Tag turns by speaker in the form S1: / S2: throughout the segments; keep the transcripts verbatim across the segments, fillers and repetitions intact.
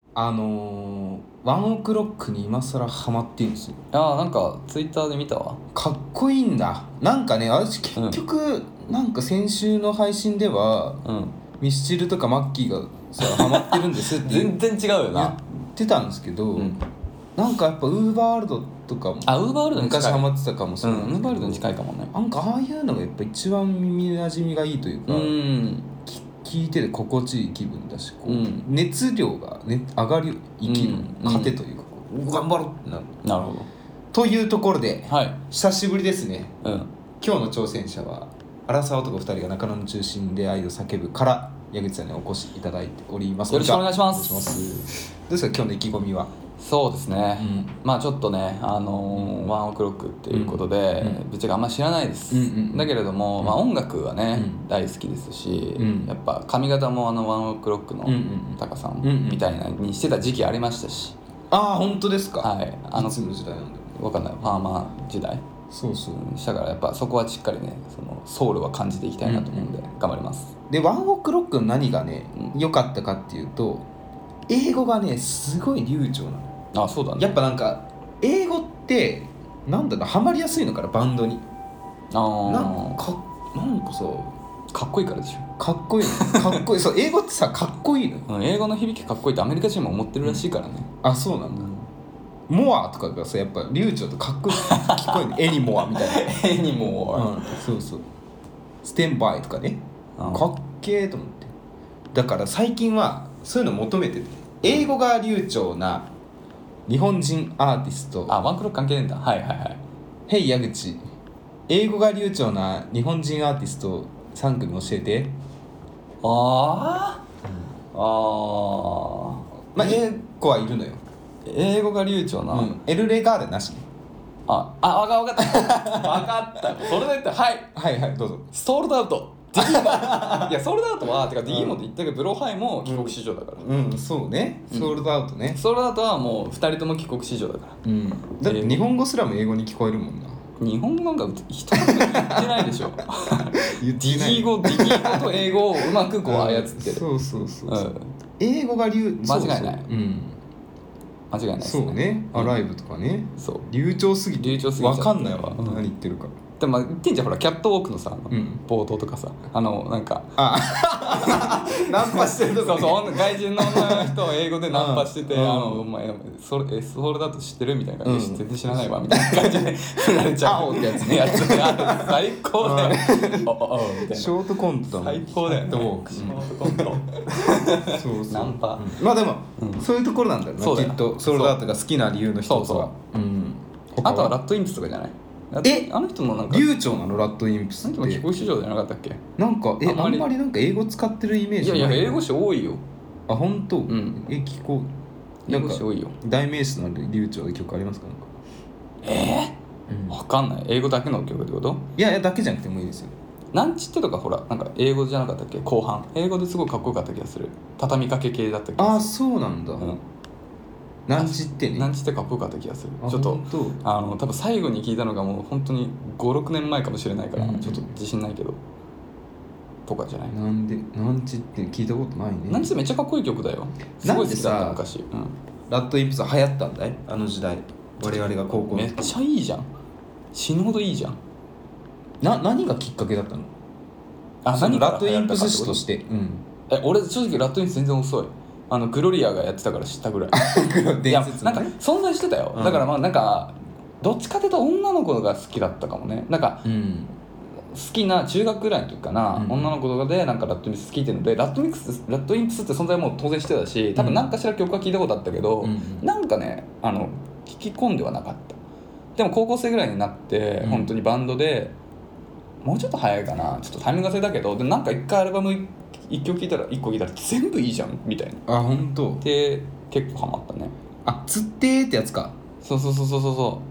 S1: あのー、ワンオクロックに今更ハマってるんですよ。
S2: ああ、なんかツイッターで見たわ。
S1: かっこいいんだ。なんかね、私結局、うん、なんか先週の配信では、うん、ミスチルとかマッキーがさハマってるんですって
S2: 全然違うよな
S1: 言ってたんですけど、うん、なんかやっぱウーバーワールドとかも
S2: あウーバーワールドに
S1: 昔ハマってたかもしれない、
S2: うん、ウーバーワールドに近いかもね。
S1: なんかああいうのがやっぱ一番耳なじみがいいというか、うん聞いてて心地いい気分だしこう、うん、熱量が、ね、上がり生きる糧というか、うんうん、頑張ろうってなる。
S2: なるほど。
S1: というところで、
S2: はい、
S1: 久しぶりですね、
S2: うん、
S1: 今日の挑戦者はアラサー男ふたりが中野の中心で愛を叫ぶから矢口さんにお越しいただいております。
S2: よろしくお願いします。
S1: どうですか今日の意気込みは。
S2: そうですね、うん、まあちょっとね、あのー、ワンオクロックっていうことで、うん、ぶっちゃけあんま知らないです、うんうん、だけれども、まあ、音楽はね、うん、大好きですし、うん、やっぱ髪型もあのワンオクロックのタカさんみたいなにしてた時期ありましたし、
S1: ああ本当ですか。
S2: はい、あの
S1: いつの時代なんだろ
S2: う分かんない、パーマ時代。
S1: そうそう、
S2: うん、したからやっぱそこはしっかりねそのソウルは感じていきたいなと思うんで、うんうん、頑張ります。
S1: でワンオクロックの何がね良、うん、かったかっていうと英語がねすごい流暢なの。
S2: あ、そうだね。
S1: やっぱなんか英語ってなんだろうハマりやすいのからバンドに。
S2: あ
S1: なんかなんかさ
S2: かっこいいからでしょ。
S1: かっこいいのかっこいいそう英語ってさかっこいいの、
S2: うん、英語の響きかっこいいってアメリカ人も思ってるらしいからね、
S1: うん、あそうなんだ、うん、モアとかがさやっぱ流暢とかっこいい聞こえるエニモアみたいな
S2: エニモア、
S1: うん、そうそうステンバイとかね、うん、かっけーと思って。だから最近はそういうの求めてて英語が流暢な日本人アーティスト。
S2: あ、ワンクロック関係ねえんだ。はいはいはい。
S1: ヘイ矢口、英語が流暢な日本人アーティストさん組教えて。
S2: あー、うん、あー
S1: まあ英語はいるのよ。
S2: 英語が流暢な、
S1: うん、エルレガーデなしね。
S2: ああ分かった分かったそれで言ってはい
S1: はいはいどうぞ。
S2: ソールドアウトディーモいやソールドアウトはてか ディーモ って言ったけどブローハイも帰国子女だから、
S1: うん、うん、そうね、ソールドアウトね、
S2: うん、ソールドアウトはもうふたりとも帰国子女だから、
S1: うん、だって日本語すらも英語に聞こえるもんな。
S2: 日本語なんか一言も言ってないでしょ言ってない。ディギー語ディギー語と英語をうまくこう操ってる、
S1: そうそうそう、うん、英語が流
S2: 間違いない、
S1: うん、
S2: 間違いないですね。
S1: そうね、アライブとかね、
S2: そう
S1: 流暢すぎて
S2: 流暢すぎ
S1: 分かんないわ、うん、何言ってるか。
S2: でも言ってんじゃんほらキャットウォークのさ、うん、冒頭とかさあのなんか
S1: あナンパしてると
S2: こ、ね、そうそう外人の女の人を英語でナンパしてて、うん、あのお前それえそれだと知ってるみたいな感じで、うん、全然知らないわみたいな感じで振られちゃう。
S1: 青ってやつね
S2: やつ最高だよ。おおおみたいな
S1: ショートコント
S2: 最高だよね。
S1: キャットウォーク、
S2: ショートコント
S1: そうそう
S2: ナンパ、
S1: うん、まあでも、うん、そういうところなんだよな、きっとソールドアウトが好きな理由の一つは。
S2: そうそう、うん、あとはラットインプスとかじゃない。
S1: え
S2: あの人もなんか
S1: 流暢なのラットインプスって。
S2: あの人も帰国子女じゃなかったっけ。
S1: なんかえあんまり、あんまりなんか英語使ってるイメージない。
S2: いやいや英語詞多いよ。
S1: あ本当、うん、え聞こう。
S2: 英語詞多いよ。
S1: 代名詞のある流暢な曲ありますか。なんか
S2: えー、うん、分かんない。英語だけの曲ってこと。
S1: いやいやだけじゃなくてもいいですよ。
S2: なんちってとかほらなんか英語じゃなかったっけ。後半英語ですごいかっこよかった気がする。畳みかけ系だった気がする。
S1: あそうなんだ、うん、なんちってね。
S2: なんちってかっこよかった気がする。ちょっとあの多分最後に聞いたのがもう本当にごろくねんまえかもしれないから、うん、ちょっと自信ないけどとかじゃない。
S1: なんでなんちって聞いたことないね。
S2: なんちってめっちゃかっこいい曲だよ。すごい好きだった昔、うん、
S1: ラットインプス流行ったんだいあの時代。我々が高校
S2: めっちゃいいじゃん。死ぬほどいいじゃん。
S1: な何がきっかけだったの。
S2: あ何
S1: ラットインプス誌として、うん、
S2: え俺正直ラットインプス全然遅い。あのグロリアがやってたから知ったぐらい伝説の、ね、いやなんか存在してたよ、うん、だからまあなんかどっちかというと女の子が好きだったかもね。なんか、うん、好きな中学ぐらいの時かな、うん、女の子とかでなんかラットインプス聴いてるのでラットミックスラットインプスって存在はもう当然してたし多分何かしら曲は聴いたことあったけど、うん、なんかねあの聴き込んではなかった。でも高校生ぐらいになって、うん、本当にバンドでもうちょっと早いかなちょっとタイミングがせだけどでなんか一回アルバム一曲聴いたら一個聴いたら全部いいじゃんみたいな。
S1: あ本当。
S2: で結構ハマったね。
S1: あつってーってやつか。
S2: そうそうそうそうそう。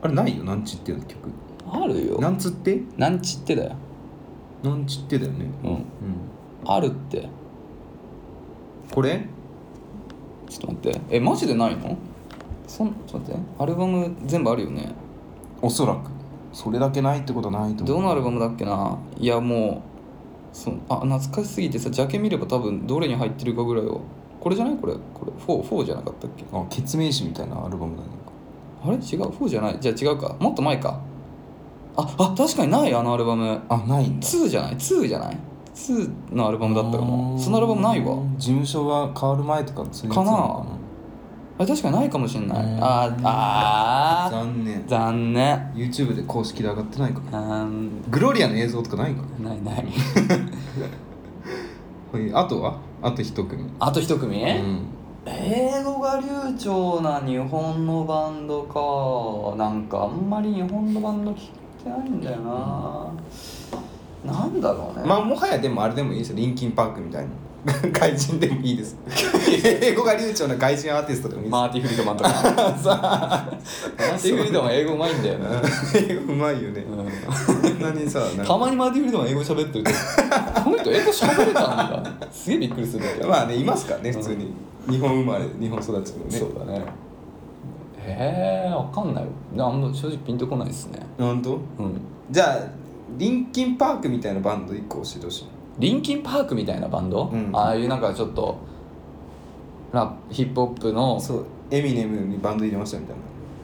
S1: あれないよなんちっていう曲。
S2: あるよ。
S1: なんつって
S2: なんちってだよ。
S1: なんちってだよね。
S2: うん、うん、あるって。
S1: これ
S2: ちょっと待ってえマジでないの。そんちょっと待ってアルバム全部あるよね。
S1: おそらくそれだけないってことはないと思う。
S2: どのアルバムだっけな。いやもうそあ懐かしすぎてさジャケ見れば多分どれに入ってるかぐらいはこれじゃないこれこれフォー、フォーじゃなかったっけ。
S1: あ、ケツメイシみたいなアルバムだね。
S2: あれ違う、フォーじゃない。じゃあ違うか、もっと前か。ああ確かにない、あのアルバム。
S1: あ、ないんだ。
S2: ツーじゃない、ツーじゃない、ツーのアルバムだったかも。そのアルバムないわ。
S1: 事務所が変わる前とかそういうやつなのかな。
S2: あれ確かにないかもしれない。あーあー
S1: 残念。
S2: 残念。
S1: YouTube で公式で上がってないか
S2: あ
S1: ら。グロリアの映像とかないか
S2: な。ないない
S1: ら。あとはあと一組。
S2: あと一組、
S1: うん、
S2: 英語が流暢な日本のバンドか。なんかあんまり日本のバンド聞いてないんだよな、うん、なんだろうね。
S1: まあもはやでもあれでもいいですよ、リンキンパークみたいな外人でもいいです英語が流暢な外人アーティストでもいいです。
S2: マーティ・フリードマンとかさマーティ・フリードマン英語うまいんだよね
S1: 英語うまいよね、うん、こんなにさなんか
S2: たまにマーティ・フリードマン英語喋ってるとこの人英語喋れたんだすげえびっくりするんだけど。
S1: まあねいますからね普通に、うん、日本生まれ日本育ちのね。
S2: そうだね。へえわかんないよ。あんま正直ピンとこないですね。
S1: 本当？うん。じゃあリンキンパークみたいなバンドいっこ教えてほしい。
S2: リンキンパークみたいなバンド、うん、ああいうなんかちょっとラヒップホップの
S1: そうエミネムにバンド入れましたみたいな。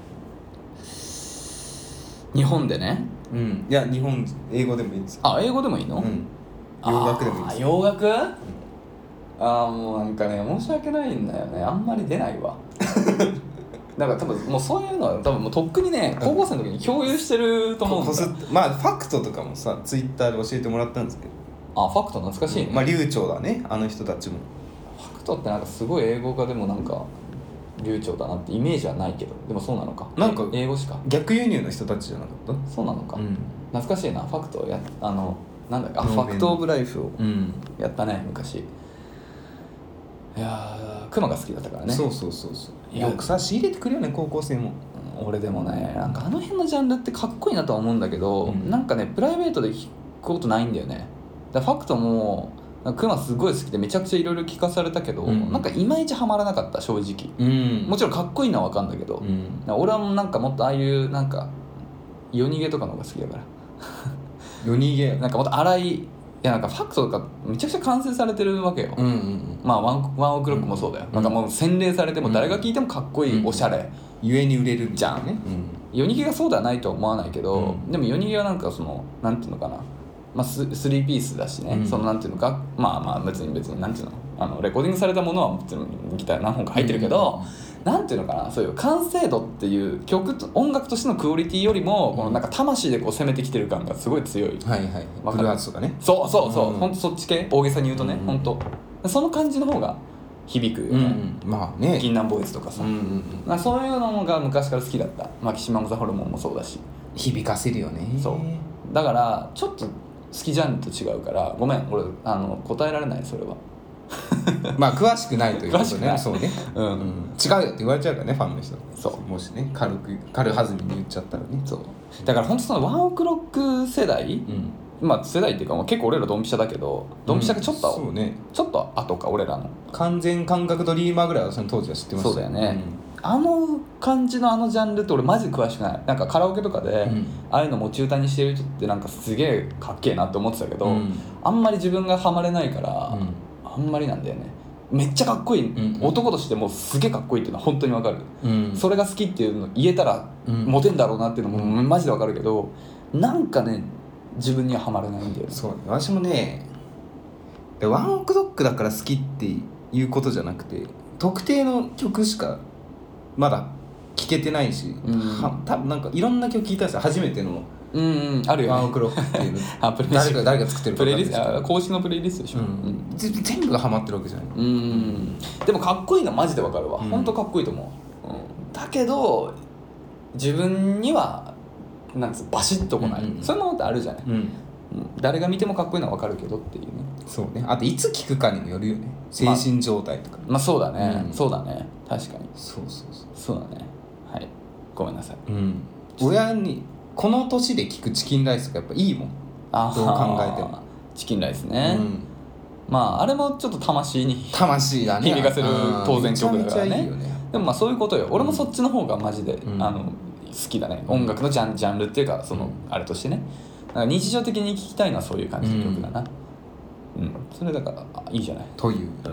S2: 日本でね。
S1: うん。いや日本英語でもいいです。
S2: あ英語でもいいの？うん。
S1: 洋楽でもいいです。
S2: 洋楽？うん、ああもうなんかね申し訳ないんだよね、あんまり出ないわだから多分もうそういうのは多分もうとっくにね高校生の時に共有してると思うんだ。
S1: まあファクトとかもさツイッターで教えてもらったんですけど。
S2: あファクト懐かしいね、
S1: うん、まあ流暢だねあの人たちも。
S2: ファクトってなんかすごい英語化でもなんか流暢だなってイメージはないけど、でもそうなのか。
S1: なんか
S2: 英語しか
S1: 逆輸入の人たちじゃなかった？
S2: そうなのか、うん、懐かしいな。ファクトやあのなんだっけあファクトオブライフをやったね、うん、昔。いやークマが好きだったからね。
S1: そうそうそうそうよくさ仕入れてくるよね高校生も。
S2: 俺でもねなんかあの辺のジャンルってかっこいいなとは思うんだけど、うん、なんかねプライベートで聞くことないんだよね。だファクトもクマすごい好きでめちゃくちゃいろいろ聞かされたけど、うん、なんかいまいちハマらなかった正直、うん、もちろんかっこいいのは分かんだけど、うん、俺はなんかもっとああいうなんか夜逃げとかの方が好きだから
S1: 夜逃げ
S2: なんかもっと荒いいやなんかファクトとかめちゃくちゃ完成されてるわけよ、うんうんうん、まあワンワンオクロックもそうだよ、うん、なんかもう洗練されても誰が聴いてもかっこいい、うん、おしゃれ
S1: ゆえに売れる
S2: じゃんね、うん、夜逃げがそうではないとは思わないけど、うん、でも夜逃げはなんかそのなんていうのかなまあ、ス, スリーピースだしね、うん、そのなんていうのかまあまあ別に別になんていうのあのレコーディングされたものはもちろんギター何本か入ってるけど、うん、なんていうのかなそういう完成度っていう曲と音楽としてのクオリティよりも、うん、このなんか魂でこう攻めてきてる感がすごい強い。
S1: はいはいブルーハーツとかね。
S2: そうそうそう、うん、ほんとそっち系大げさに言うとね、うん、ほんとその感じの方が響くよね、
S1: うん、まあね
S2: 銀杏ボーイズとかさ、うんうんうん、そういうのが昔から好きだった。マキシマムザホルモンもそうだし
S1: 響かせるよね。
S2: そうだからちょっと好きジャンルと違うからごめん俺あの答えられないそれは
S1: まあ詳しくないということね。そうね、
S2: うん
S1: うん、違うよって言われちゃうからねファンの人。
S2: そう
S1: もしね軽く軽はずみに言っちゃったらね。
S2: そうだから本当そのワンオクロック世代、うん、まあ世代っていうかもう結構俺らドンピシャだけどドンピシャがちょっと、
S1: うんそうね、
S2: ちょっと後か俺らの
S1: 完全感覚ドリーマーぐらいはその当時は知ってました。
S2: そうだよね、うん、あの感じのあのジャンルって俺マジで詳しくない。なんかカラオケとかで、うん、ああいうの持ち歌にしてる人ってなんかすげえかっけえなって思ってたけど、うん、あんまり自分がハマれないから、うん、あんまりなんだよね。めっちゃかっこいい、うん、男としてもすげえかっこいいっていうのは本当に分かる、うん、それが好きっていうの言えたらモテんだろうなっていうのもマジで分かるけど、なんかね自分にはハマれないんだよね。
S1: そう私もねワンオクロックだから好きっていうことじゃなくて特定の曲しかまだ聴けてないし、うん、は多分なんかいろんな曲聴いたんですよ初めての。
S2: うんうんあるよね
S1: ワンオクロックっていうの
S2: あプレイ
S1: 誰が誰が作ってるか
S2: プレイリスト公式のプレイリストでしょ、うん
S1: うん、全部がハマってるわけじゃない。
S2: うんでもかっこいいのはマジでわかるわ、うん、本当かっこいいと思う、うん、だけど自分にはなんつうバシッとこない、うんうん、そういうものってあるじゃない、うん、誰が見てもかっこいいのはわかるけどっていうね。
S1: そうねあといつ聴くかにもよるよね精神状態とか、
S2: まあ、まあそうだね、うん、そうだね確かに
S1: そうそうそう
S2: そうだねはいごめんなさい、
S1: うん、親にこの年で聴くチキンライスがやっぱいいもんあどう考えても
S2: チキンライスね、うん、まああれもちょっと魂に
S1: 魂だね
S2: 響かせる当然曲だからね。
S1: めちゃめちゃいいよね。
S2: でもまあそういうことよ。俺もそっちの方がマジで、うん、あの好きだね。音楽のジャン、ジャンルっていうかその、うん、あれとしてね。だから日常的に聴きたいのはそういう感じの曲だな。うん、うん、それだからいいじゃない。
S1: という、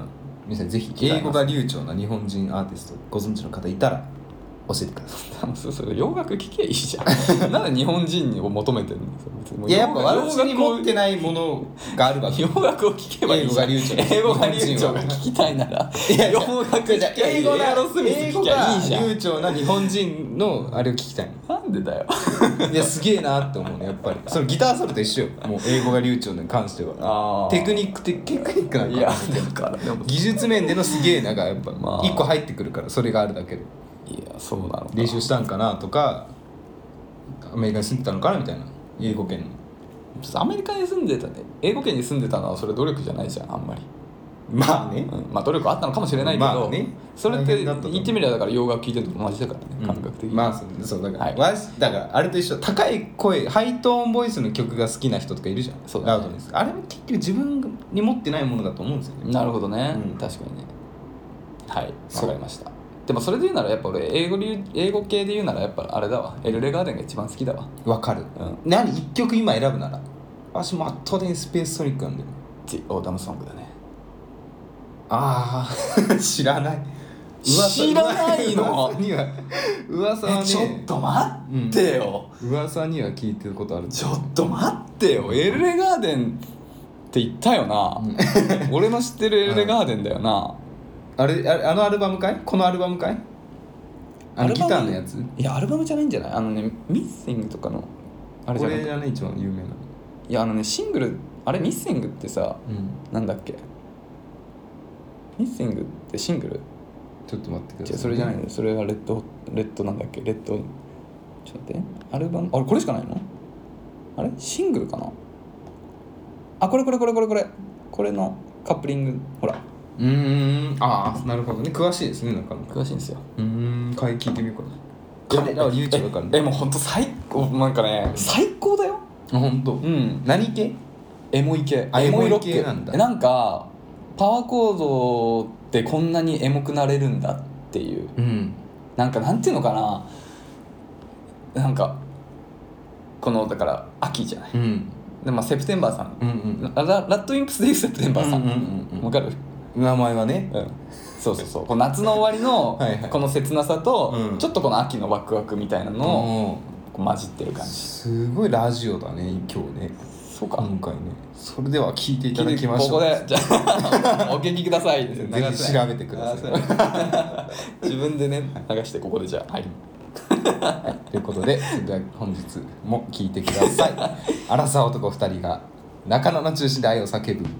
S1: 皆さんぜひ英語が流暢な日本人アーティストご存知の方いたら教えてください。
S2: そうそう、洋楽聴けばいいじゃん。なんで日本人を求めてるの？
S1: いや、やっぱ私に持ってないものがあるわけ。
S2: 洋楽を聴けばいいじゃん。英語が流暢が聞きたいなら洋楽じゃ英語のアロスミス聞きゃいいじゃん。
S1: 流暢な日本人のあれを聞きたい。
S2: なんでだよ。
S1: いや、すげえなって思うね、やっぱり。そのギターソロと一緒よ。もう英語が流暢に関しては。テクニックテクニックなんか。
S2: いや、だからでも
S1: 技術面でのすげえなんかやっぱ一個入ってくるから、それがあるだけで。
S2: いや、そうなのかな。
S1: 練習したんかなとか、アメリカに住んでたのかなみたいな、英語圏の。
S2: アメリカに住んでたね、英語圏に住んでたのはそれ努力じゃないじゃん、あんまり。
S1: まあね、
S2: うん、まあ努力あったのかもしれないけど、まあね、それって言ってみればだから洋楽聴いてるのと同じだからね、うん、感覚的に。まあそうそうだから、はい、だからあれと一緒、高い声ハイトーンボイスの曲が好きな人とかいるじゃん。そうだね、ラウドです。あれも結局自分に持ってないものだと思うんですよね。 なるほどね、うん、確かにね。はい、わかりました。でもそれで言うならやっぱ俺英語流英語系で言うならやっぱあれだわ、エルレガーデンが一番好きだわ。
S1: わかる、うん、何一曲今選ぶなら私も圧倒的にスペースソニックなんだよ。
S2: The Autumn Song だね。
S1: ああ知らない。
S2: 知らないの？
S1: 噂には噂はね、
S2: ちょっと待ってよ、
S1: うん、噂には聞いてることある。
S2: ちょっと待ってよ、エルレガーデンって言ったよな、うん、俺の知ってるエルレガーデンだよな、
S1: あれ、あれ、あのアルバムかい？このアルバムかい？あのギターのやつ？
S2: いや、アルバムじゃないんじゃない？あのね、ミッシングとかのあれじゃない？
S1: これじゃね、一番有名な。
S2: いや、あのね、シングル、あれミッシングってさ、うん、なんだっけ？ミッシングってシングル？
S1: ちょっと待ってください。
S2: それじゃないの？それはレッド、レッドなんだっけ？レッド、ちょっと待って、アルバム、あれこれしかないの？あれ？シングルかな？あ、これこれこれこれこれこれのカップリング、ほら。
S1: うーん、ああ、なるほどね、詳しいですね、なんか
S2: 詳しいんですよ。
S1: うーん、聞いてみようかな。彼らは YouTube だからね。
S2: え、もうほんと最高、なんかね、最高だよ。
S1: ほんと。うん。何系？
S2: エモい系。
S1: エモいロックなんだ。
S2: なんかパワーコードってこんなにエモくなれるんだっていう、うん、なんかなんていうのかな、なんかこのだから秋じゃない、うん、でまあセプテンバーさん、うんうん、ラ, ラッドインプスでいうセプテンバーさん、わ、うんうんうん、かる？
S1: 名前はね、
S2: うん、そうそうそう、この夏の終わりのこの切なさとはい、はい、ちょっとこの秋のワクワクみたいなのをこう混じってる感じ。
S1: すごいラジオだね今日ね。
S2: そうか、
S1: 今回ね。それでは聞いていただきましょう。
S2: ここでじゃあお聞きください。
S1: ぜひ調べてください。
S2: 自分でね流してここでじゃあはい。
S1: はい、ということで、それでは本日も聞いてください。アラサー男ふたりが中野の中心で愛を叫ぶ。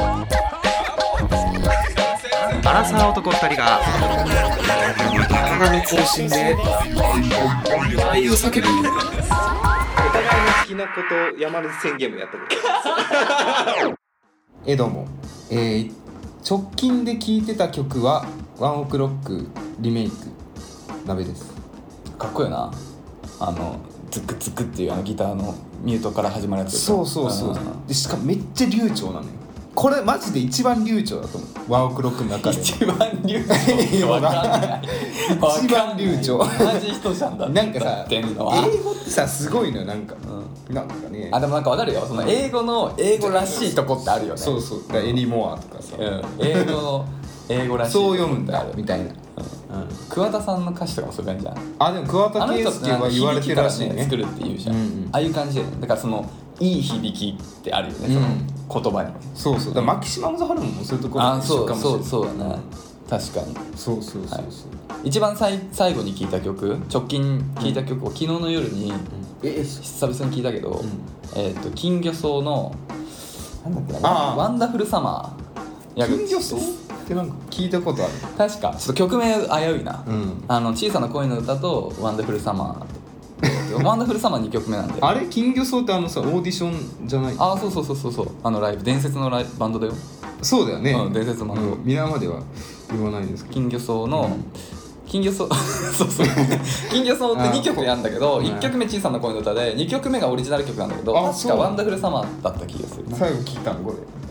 S1: アラサー男ふたりが中野の中心で愛を叫ぶ。お互いの好きなことを山根宣言もやったことえどうも、えー、直近で聴いてた曲はワンオクロックリメイク鍋です。
S2: かっこいいな、あのズクズクっていうあのギターのミュートから始まるやつ。
S1: そうそうそうで、しかもめっちゃ流暢なのよ。これマジで一番流暢だと思う、ワンオクロックの中で
S2: 一番流暢わかんない
S1: 一番流暢
S2: 同じ人じゃんだって。
S1: なんかさ、英語ってさすごいのよ、なんか、うん、なんかね、
S2: あ、でもなんかわかるよ、その英語の英語らしいとこってあるよね。
S1: そうそう、エニモアとかさ、うん、
S2: 英語の英語らしい
S1: そう読むんだみたいな、うんうん、
S2: 桑田さんの歌詞とかもそういう感じじゃん。
S1: あ、でも桑田佳祐は言われてるらしいね、
S2: 作るっていうじゃん、うんうん、ああいう感じで、だからそのいい響きってあるよね、その言葉に、うん、そうそう、だからマキシマムザハルモンもそういうところ一緒かもしれない。あ、そうそうそうだね、確かに。
S1: そうそうそうそう、はい、
S2: 一番さい最後に聴いた曲、直近聴いた曲を昨日の夜に、うん、え久々に聴いたけど、うん、えー、と金魚草のなんだっけな、ワンダフルサマ
S1: ー。金魚草ってなんか聞いたことある。
S2: 確かちょっと曲名危ういな、うん、あの小さな恋の歌とワンダフルサマーワンダフルサマーにきょくめなんで
S1: あれ金魚草ってあのさオーディションじゃない？
S2: ああ、そうそうそうそうそう、あのライブ、伝説のライブバンドだよ。
S1: そうだよね、
S2: うん、伝説のバンド、
S1: うん、皆までは言わないですけど、
S2: 金魚草の、うん、金魚草そうそう金魚草ってにきょくやるんだけど、いっきょくめ小さな恋の歌でにきょくめがオリジナル曲なんだけど、確かワンダフルサマーだった気がする。
S1: 最後聞いたのこれ。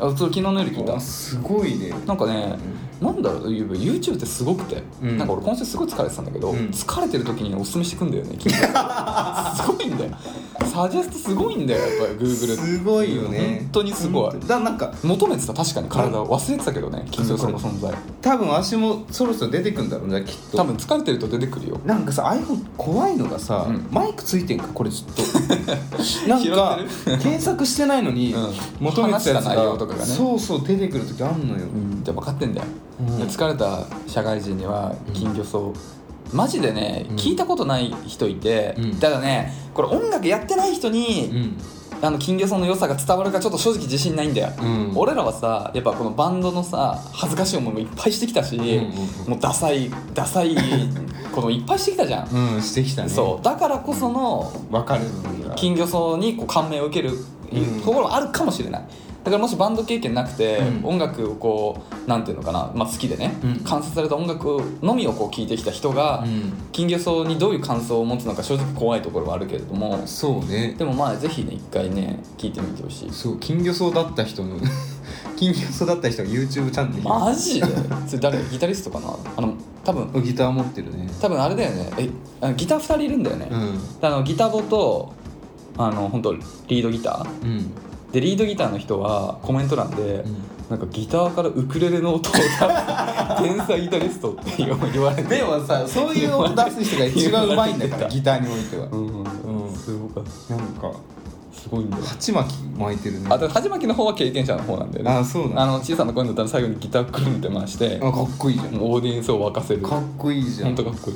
S2: あそれ昨日の夜聞いた。
S1: すごいね。
S2: なんかね、うん、なんだろう YouTube ってすごくて、うん、なんか俺今週すごい疲れてたんだけど、うん、疲れてる時におすすめしてくんだよねすごいんだよ、サジェストすごいんだよやっぱり Google
S1: すごいよね、
S2: 本当にすごい。だなんか求めてた、確かに体を忘れてたけどね、金魚草の存在。
S1: 多分足もそろそろ出てくんだろうね、きっと。
S2: 多分疲れてると出てくるよ。
S1: なんかさ iPhone 怖いのがさ、うん、マイクついてんかこれずっとなんか検索してないのに、うん、求めてたやつが
S2: 内容とかがね、
S1: そうそう出てくる時あんのよ、
S2: うん、で分かってんだよ、うん、疲れた社会人には金魚草、うん、マジでね、うん、聞いたことない人いて、うん、ただねこれ音楽やってない人に、うんあの金魚草の良さが伝わるかちょっと正直自信ないんだよ、うん、俺らはさやっぱこのバンドのさ恥ずかしい思いもいっぱいしてきたし、うんうんうん、もうダサいダサいこのいっぱいしてきたじゃん、
S1: うん、してきたね。
S2: そうだからこその
S1: 分かる
S2: 金魚草にこう感銘を受けるところもあるかもしれない。だからもしバンド経験なくて、うん、音楽をこうなんていうのかな、まあ、好きでね、うん、完成された音楽のみをこう聴いてきた人が、うん、金魚草にどういう感想を持つのか正直怖いところはあるけれども、
S1: そうね。
S2: でもまあぜひね一回ね聴いてみてほしい。
S1: そう金魚草だった人の金魚草だった人が YouTube チャンネル
S2: マジでそれ誰ギタリストかな、あの多分
S1: ギター持ってるね。
S2: 多分あれだよね、えあのギターふたりいるんだよね、うん、あのギタボとあの本当リードギター、うんでリードギターの人はコメント欄で、うん、なんかギターからウクレレの音を出す天才ギタリストって言われて、
S1: でもさそういう音出す人が一番うまいんだからギターにおいては、うん
S2: うん、すごかった。
S1: なんか
S2: すごいんだよ。
S1: 鉢巻き巻いてるね。
S2: あ、だから鉢巻きの方は経験者の方なんだよね。
S1: あ、そうなんだ。
S2: あの小さな声になったら最後にギターくるんって回して、
S1: あ、かっこいいじゃん。
S2: オーディエンスを沸かせる。
S1: かっこいいじゃん。
S2: ほんとかっこいい、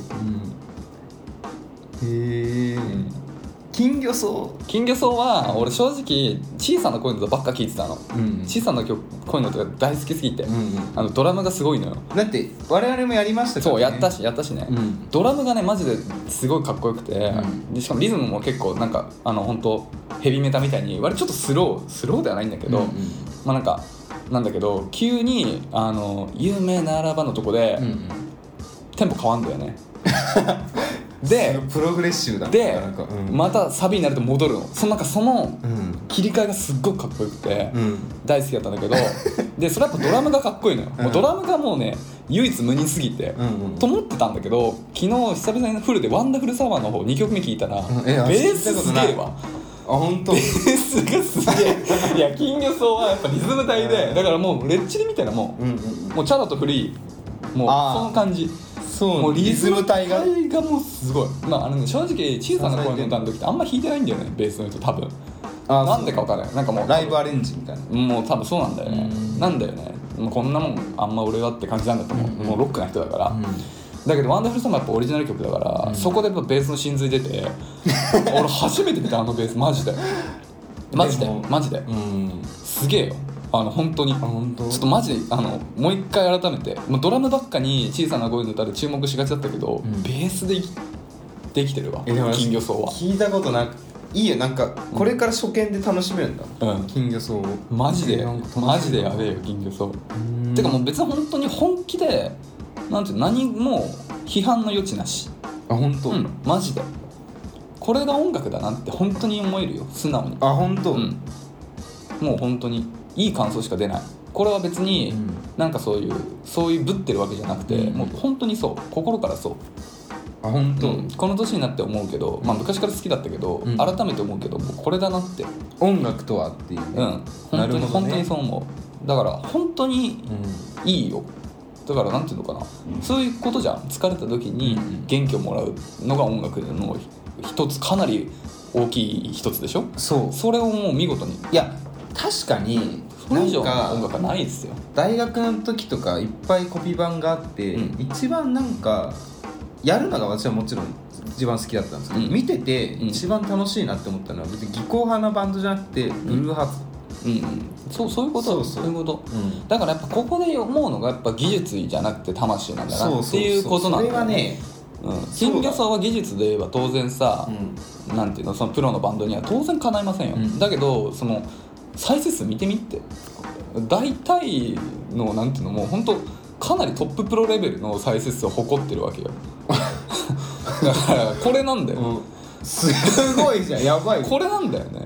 S1: うん、へえ、うん金魚草
S2: 金魚草は俺正直小さな声の音ばっか聞いてたの、うん、小さな声の音が大好きすぎて、うんうん、あのドラムがすごいのよ。
S1: だって我々もやりましたからね。
S2: そうやったしやったしね、うん、ドラムがねマジですごいかっこよくて、うん、でしかもリズムも結構なんかあの本当ヘビメタみたいに割とちょっとスロースローではないんだけど、うんうん、まあなんかなんだけど急にあの有名ならばのとこで、うんうん、テンポ変わんだよねで
S1: プログレッシブだ
S2: で、うん、またサビになると戻るの。そのなんかその切り替えがすっごくかっこよくて、うん、大好きだったんだけどでそれはやっぱドラムがかっこいいのよ、うん、もうドラムがもうね唯一無二すぎて、うんうん、と思ってたんだけど昨日久々にフルでワンダフルサマーの方にきょくめ聴いたら、うん、ベースすげえわ。
S1: あ、本当。
S2: ベースがすげえいや金魚草はやっぱリズム体でだからもうレッチリみたいなもう、うんうん、もうチャラとフリーもうその感じ。
S1: そうもうリズム体が
S2: がもうすごい、まああのね、正直小さな声の歌の時ってあんま弾いてないんだよねベースの人多分。あなんでか分かんない。なんかもう
S1: ライブアレンジみたいな
S2: もう多分そうなんだよね。なんだよねもうこんなもんあんま俺はって感じなんだと思う、うんうん、もうロックな人だから、うん、だけどワンダフルサマーやっぱオリジナル曲だから、うん、そこでやっぱベースの真髄出て俺初めて見たあのベースマジでマジでマジで、うん、すげえよあの本当に。本当ちょっとマジであのもう一回改めてもうドラムばっかに小さな声の歌で注目しがちだったけど、うん、ベースでできてるわ金魚草は。
S1: 聞いたことなくいいよなんかこれから初見で楽しめるんだ、うん、金魚草を
S2: マジでマジでやべえよ金魚草。てかもう別に本当に本気でなんていう何も批判の余地なし。
S1: あ本当、うん、
S2: マジでこれが音楽だなって本当に思えるよ素直に。
S1: あ本当、
S2: うん、もう本当にいい感想しか出ない。これは別になんかそういうそういうぶってるわけじゃなくて、うん、もう本当にそう心からそう。
S1: あ本当、
S2: うん、この年になって思うけど、まあ、昔から好きだったけど、うん、改めて思うけどもうこれだなって
S1: 音楽とはっていう、ね、
S2: うん本当に、ね、本当にそう思う。だから本当にいいよ、だからなんていうのかな、うん、そういうことじゃん。疲れた時に元気をもらうのが音楽の一つかなり大きい一つでしょ。
S1: そう
S2: それをもう見事に。
S1: いや確かに
S2: それ以上の音楽はないですよ。
S1: 大学の時とかいっぱいコピー版があって、うん、一番なんかやるのが私はもちろん一番好きだったんですけど、うん、見てて一番楽しいなって思ったのは別に技巧派なバンドじゃなくてブルーハーツ、
S2: うんうんうん、そうそういうことそうそうそういうこと、うん、だからやっぱここで思うのがやっぱ技術じゃなくて魂なんだなっていうことなんだよね。うん、金魚草は技術で言えば当然さ、うん、なんていうのそのプロのバンドには当然叶いませんよ、うん、だけどその再生数見てみって大体のなんていうのもう本当かなりトッププロレベルの再生数を誇ってるわけよだからこれなんだよ、うん、
S1: すごいじゃんやばい
S2: これなんだよね。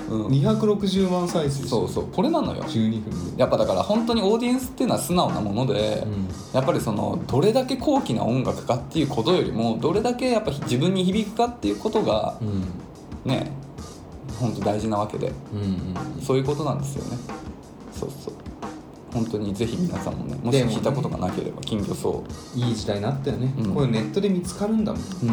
S2: うん、
S1: にひゃくろくじゅうまん再生。
S2: そうそう、これなのよ
S1: じゅうにふんで。
S2: やっぱだから本当にオーディエンスっていうのは素直なもので、うん、やっぱりそのどれだけ高貴な音楽かっていうことよりもどれだけやっぱ自分に響くかっていうことが、うん、ね本当大事なわけで、うんうん、そういうことなんですよね。そうそう、本当にぜひ皆さんもね、もし聞いたことがなければ金魚草
S1: いい時代になったよね、うん、これネットで見つかるんだもん。
S2: うん、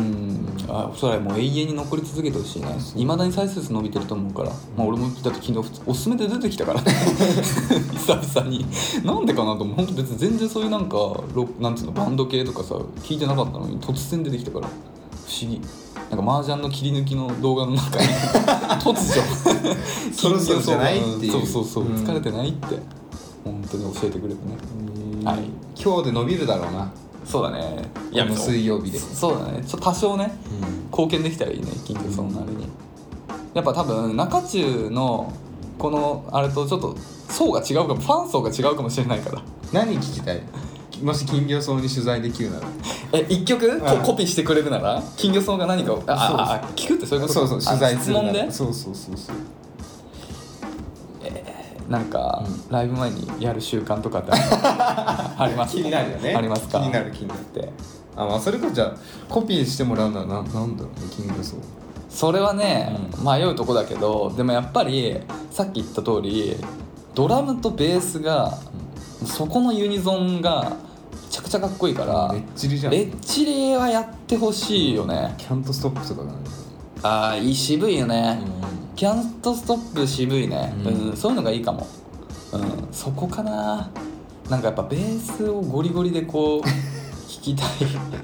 S2: あ、それはもう永遠に残り続けてほしいね。いまだに再生数伸びてると思うから、まあ、俺もだって昨日おすすめで出てきたから久々になんでかなと思う。本当別に全然そういうなんかなんつうのバンド系とかさ聞いてなかったのに突然出てきたから不思議。なんか麻雀の切り抜きの動画の中に突如
S1: そろそろじゃないっていう、
S2: そうそうそう、うん、疲れてないって本当に教えてくれてね、
S1: はい、今日で伸びるだろうな。
S2: そうだね。
S1: いや、水曜日で。
S2: そうだね。ちょっと多少ね、うん、貢献できたらいいね、金魚草のあれに。やっぱ多分中中のこのあれとちょっと層が違うかも、ファン層が違うかもしれないから。
S1: 何聞きたい？もし金魚草に取材できるなら。
S2: え、一曲コピーしてくれるなら金魚草が何かをああ聞くってそういうこと？
S1: そうそう、取材するなら。
S2: 質問で？
S1: そうそうそうそう。
S2: なんか、うん、ライブ前にやる習慣とかってありますか？
S1: 気になるよね。
S2: ありますか？
S1: 気になる気になって。あ、まあそれこそじゃあコピーしてもらうのはな、なんだろうね、金魚草。
S2: それはね、うん、迷うとこだけど、でもやっぱりさっき言った通りドラムとベースが、うん、そこのユニゾンがめちゃくちゃかっこいいから、
S1: レッチリじゃん。
S2: レッチリはやってほしいよね。
S1: キャントストップとかがね。
S2: ああ、いい、渋いよね。うん、キャントストップ渋いね、うんうん、そういうのがいいかも、うん、そこかな。なんかやっぱベースをゴリゴリでこう弾きたい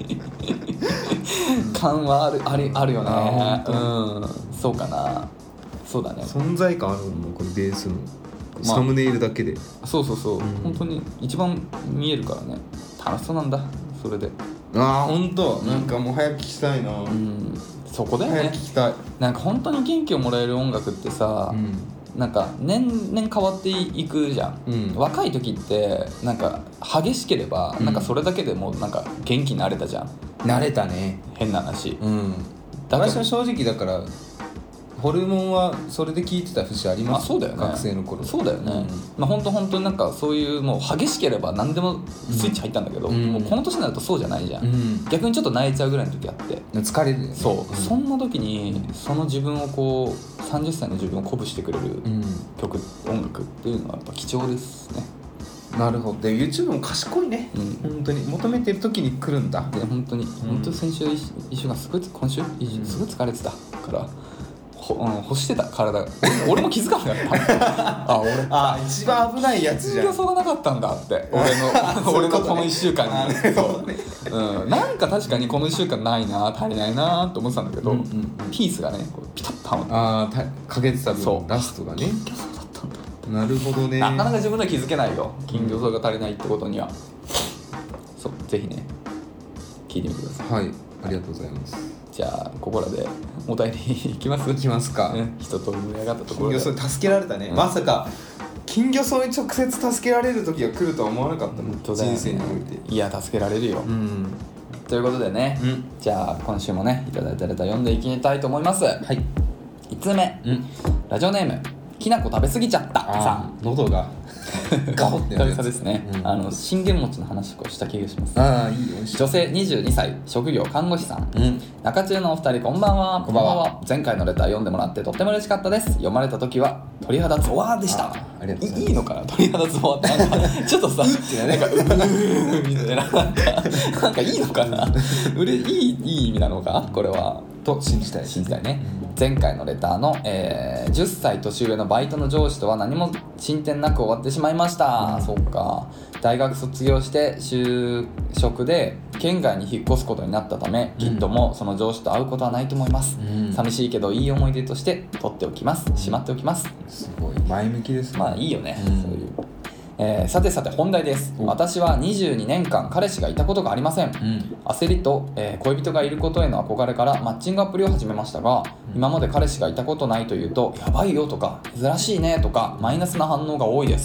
S2: 感はある、ある、あるよね。うん、そうかな。そうだね。
S1: 存在感あるもん、このベースの、まあ、サムネイルだけで。
S2: そうそうそう、うん、本当に一番見えるからね。楽しそうなんだ、それで。
S1: ああ、本当、うん、なんかもう早く聞きたいな。うん、
S2: そこだよね。
S1: 早く聞きたい。
S2: なんか本当に元気をもらえる音楽ってさ、うん、なんか年々変わっていくじゃん、うん、若い時ってなんか激しければ、うん、なんかそれだけでもうなんか元気になれたじゃん。
S1: なれたね。
S2: 変な話、
S1: うん、だから私は正直だからホルモンはそれで聞いてた節あります。
S2: あ、そうだよね。
S1: 学生の頃。
S2: そうだよね、うん、まあ本当本当になんかそういうもう激しければ何でもスイッチ入ったんだけど、うん、もうこの年になるとそうじゃないじゃん、うん、逆にちょっと泣いちゃうぐらいの時あって、
S1: 疲れるよね。
S2: そう、うん、そんな時にその自分をこうさんじゅっさいの自分を鼓舞してくれる曲、うん、音楽っていうのはやっぱ貴重ですね。
S1: なるほど。で YouTube も賢いね、うん、本当に求めてる時に来るんだ。
S2: で本当に、うん、本当に先週いっしゅうかんすごい今週すごい疲れてたからほ、うん、欲してた体俺も気づかなかったあ、俺
S1: あ一番危ないやつじゃん。
S2: 予想がなかったんだって俺の俺のこのいっしゅうかんにそう、ねうん、なんか確かにこのいっしゅうかんないな足りないなと思ってたんだけど、うんうんうん、ピースがねこうピタッとはまって、
S1: ああかけてた分ラストがね。
S2: そうだったんだ。
S1: なるほどね。
S2: なかなか自分では気づけないよ、金魚草が足りないってことには、うん、そうぜひね聞いてみてください。
S1: はい、ありがとうございます。
S2: じゃあここらでお便りいきます
S1: いきますか、
S2: ね、一通り盛り上がったところで
S1: 金魚草助けられたね、うん、まさか金魚草に直接助けられる時が来るとは思わなかったもん、ね、人生において。
S2: いや助けられるよ、うん、ということでね、うん、じゃあ今週もねいただいたレター読んでいきたいと思います。はい、いつつめ、うん、ラジオネームきなこ食べ過ぎちゃったさん。
S1: 喉がガホってなるやつ。
S2: 久々ですね、うん、あの信玄餅の話をした気がします。
S1: ああいいよ。
S2: 女性にじゅうにさい職業看護師さん、うん、中中のお二人こんばんは。
S1: こんばんは。
S2: 前回のレター読んでもらってとっても嬉しかったです。読まれた時は鳥肌ゾワーでした。
S1: あありがとうございます。
S2: いいのかな鳥肌ゾワーってなんかちょっとさなんかうーみたいななんかなんかいいのかなうれいいいい意味なのかこれは
S1: と信じたい
S2: 信じたいね、うん、前回のレターの、えー、じゅっさい年上のバイトの上司とは何も進展なく終わってしまいました、うん、そっか。大学卒業して就職で県外に引っ越すことになったため、うん、きっともうその上司と会うことはないと思います、うん、寂しいけどいい思い出として取っておきます、しまっておきます。
S1: すごい前向きですね。
S2: まあいいよね、うん、そういうえー、さてさて本題です。私はにじゅうにねんかん彼氏がいたことがありません、うん、焦りと、えー、恋人がいることへの憧れからマッチングアプリを始めましたが、うん、今まで彼氏がいたことないというとやばいよとか珍しいねとかマイナスな反応が多いです。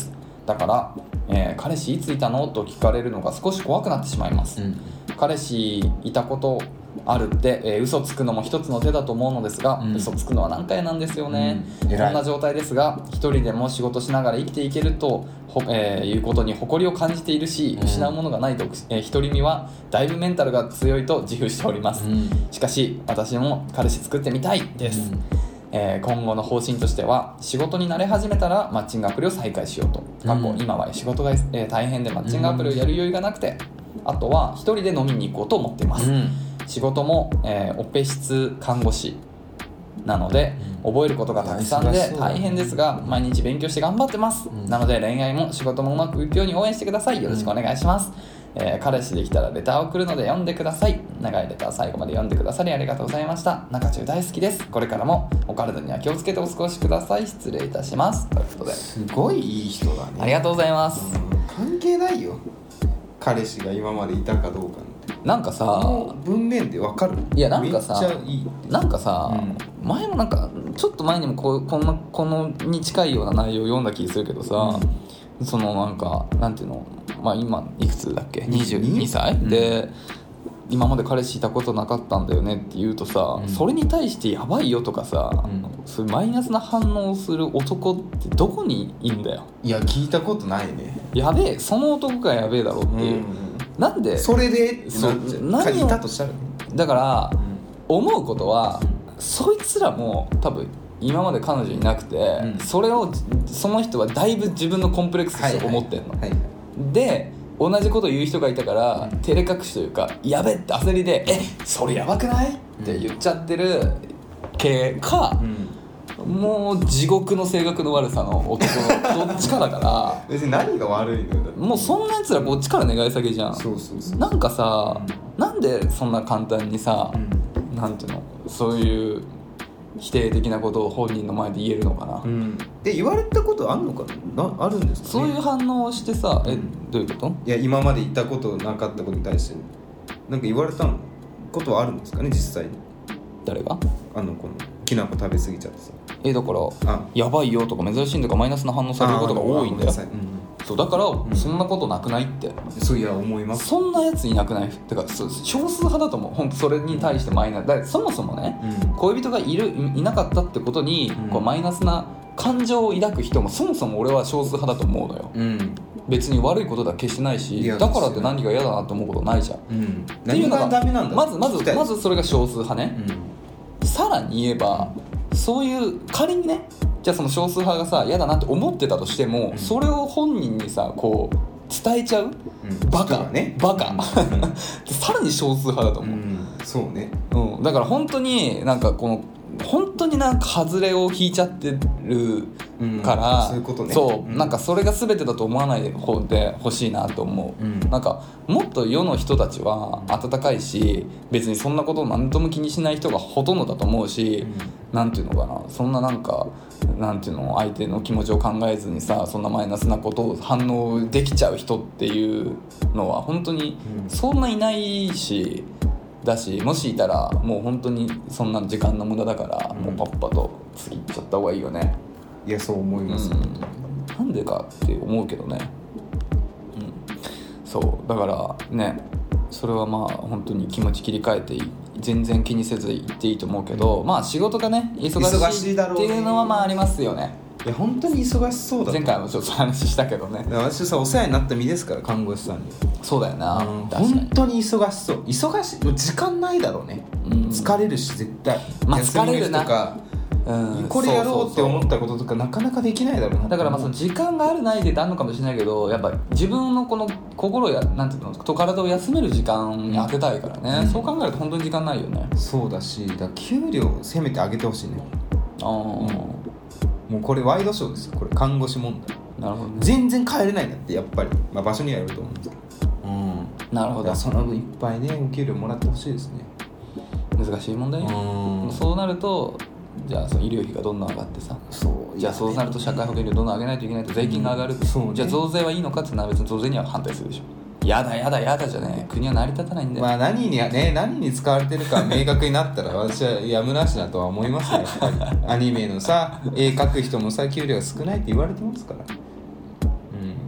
S2: だから、えー彼氏いついたのと聞かれるのが少し怖くなってしまいます、うん、彼氏いたことあるって、えー、嘘つくのも一つの手だと思うのですが、うん、嘘つくのは難解なんですよね、うん、こんな状態ですが一人でも仕事しながら生きていけるとほ、えー、いうことに誇りを感じているし、うん、失うものがないと、えー、独り身はだいぶメンタルが強いと自負しております、うん、しかし私も彼氏作ってみたいです、うんえー、今後の方針としては仕事に慣れ始めたらマッチングアプリを再開しようと過去、うん、今は仕事が、えー、大変でマッチングアプリをやる余裕がなくて、あとは一人で飲みに行こうと思っています、うん仕事も、えー、オペ室看護師なので、うん、覚えることがたくさんで大変ですが毎日勉強して頑張ってます、うん、なので恋愛も仕事もうまくいくように応援してください。よろしくお願いします、うんえー、彼氏できたらレターを送るので読んでください。長いレター最後まで読んでくださりありがとうございました。中中大好きです。これからもお体には気をつけてお過ごしください。失礼いたしますということで、
S1: すごいいい人だね。
S2: ありがとうございます、
S1: うん、関係ないよ彼氏が今までいたかどうか
S2: なんかさ
S1: 文面でわかる。
S2: いやなんかさ
S1: めっちゃいい
S2: なんかさ、うん、前もなんかちょっと前にもこうこんなこのに近いような内容を読んだ気するけどさ、うん、そのなんかなんていうのまあ今いくつだっけにじゅうにさい、うん、で今まで彼氏いたことなかったんだよねって言うとさ、うん、それに対してやばいよとかさ、うん、そういうマイナスな反応をする男ってどこにいんだよ。
S1: いや聞いたことないね。
S2: やべえその男がやべえだろっていう、うんなんで
S1: それでってなっちゃう。何をいたとしたら
S2: だから、うん、思うことは、うん、そいつらも多分今まで彼女いなくて、うん、それをその人はだいぶ自分のコンプレックスとして思ってんの、はいはいはい、で同じことを言う人がいたから、うん、照れ隠しというかやべって焦りでえそれやばくない、うん、って言っちゃってる系か、うんもう地獄の性格の悪さの男のどっちかだから
S1: 別に何が悪いのよ。
S2: もうそんなやつらこっちから願い下げじゃん。
S1: そうそうそう
S2: なんかさ、うん、なんでそんな簡単にさ、うん、なんていうのそういう否定的なことを本人の前で言えるのかな、うん、
S1: で言われたことあんのかななあるんですか、ね、
S2: そういう反応をしてさえどういうこと？
S1: いや今まで言ったことなかったことに対してなんか言われたことはあるんですかね実際に。
S2: 誰が？
S1: あのこのきな粉食べ過ぎちゃってさ
S2: えだからやばいよとか珍しいんとかマイナスな反応されることが多いんだよ、うん、そうだから、うん、そんなことなくないって、
S1: そういや思います。
S2: そんなやついなくないってか少数派だと思う本当それに対してマイナスだそもそもね、うん、恋人がいるいなかったってことに、うん、こうマイナスな感情を抱く人もそもそも俺は少数派だと思うのよ、うん、別に悪いことだ決してないしだからって何が嫌だなって思うことないじゃん、うん、っていうのが
S1: 何がダメなんだ
S2: まずまずまずそれが少数派ね、うん、さらに言えばそういう仮にねじゃあその少数派がさ嫌だなって思ってたとしても、うん、それを本人にさこう伝えちゃう、うん、バカねバカ、うん、さらに少数派だと思う、うん、
S1: そうね、
S2: うん、だから本当になんかこの本当になんか外れを引いちゃってるから、うん、そういうことね。そう、うん、なんかそれが全てだと思わない方でほしいなと思う、うん、なんかもっと世の人たちは温かいし別にそんなことを何とも気にしない人がほとんどだと思うし、うん、なんていうのかなそんななんかなんていうの相手の気持ちを考えずにさそんなマイナスなことを反応できちゃう人っていうのは本当にそんないないしだしもしいたらもう本当にそんな時間の無駄だから、うん、もうパッパと次行っちゃった方がいいよね。
S1: いやそう思います、
S2: うん、なんでかって思うけどね、うん、そうだからねそれはまあ本当に気持ち切り替えて全然気にせず行っていいと思うけど、うん、まあ仕事がね忙しいっていうのはまあありますよね。
S1: いや本当に忙しそうだ。
S2: 前回もちょっと話したけどね
S1: 私さお世話になった身ですから看護師さんに。
S2: そうだよな、うん、
S1: 本当に忙しそう忙しい時間ないだろうね、うん、疲れるし絶対
S2: まあ疲れるな
S1: とか、うん、これやろうって思ったこととかなかなかできないだろうな。
S2: だからまあその時間があるないでってあるのかもしれないけどやっぱ自分のこの心やなんていうのと体を休める時間に当てたいからね、うん、そう考えると本当に時間ないよね。
S1: そうだしだ給料せめて上げてほしいね。ああ、うん、もうこれワイドショーですよこれ看護師問題。
S2: なるほど、ね、
S1: 全然帰れないんだってやっぱり、まあ、場所にはよると思うんですけど、うん、
S2: なるほど
S1: その分いっぱいねお給料もらってほしいですね。
S2: 難しい問題ね。そうなるとじゃあその医療費がどんどん上がってさそうじゃあそうなると社会保険料どんどん上げないといけないと税金が上がる、うんそうね、じゃあ増税はいいのかっていうのは別に増税には反対するでしょ。やだやだやだじゃね国は成り立たないんだよ。
S1: まあ何にね何に使われてるか明確になったら私はやむなしだとは思いますね。やっぱりアニメのさ絵描く人もさ給料が少ないって言われてますから、うん、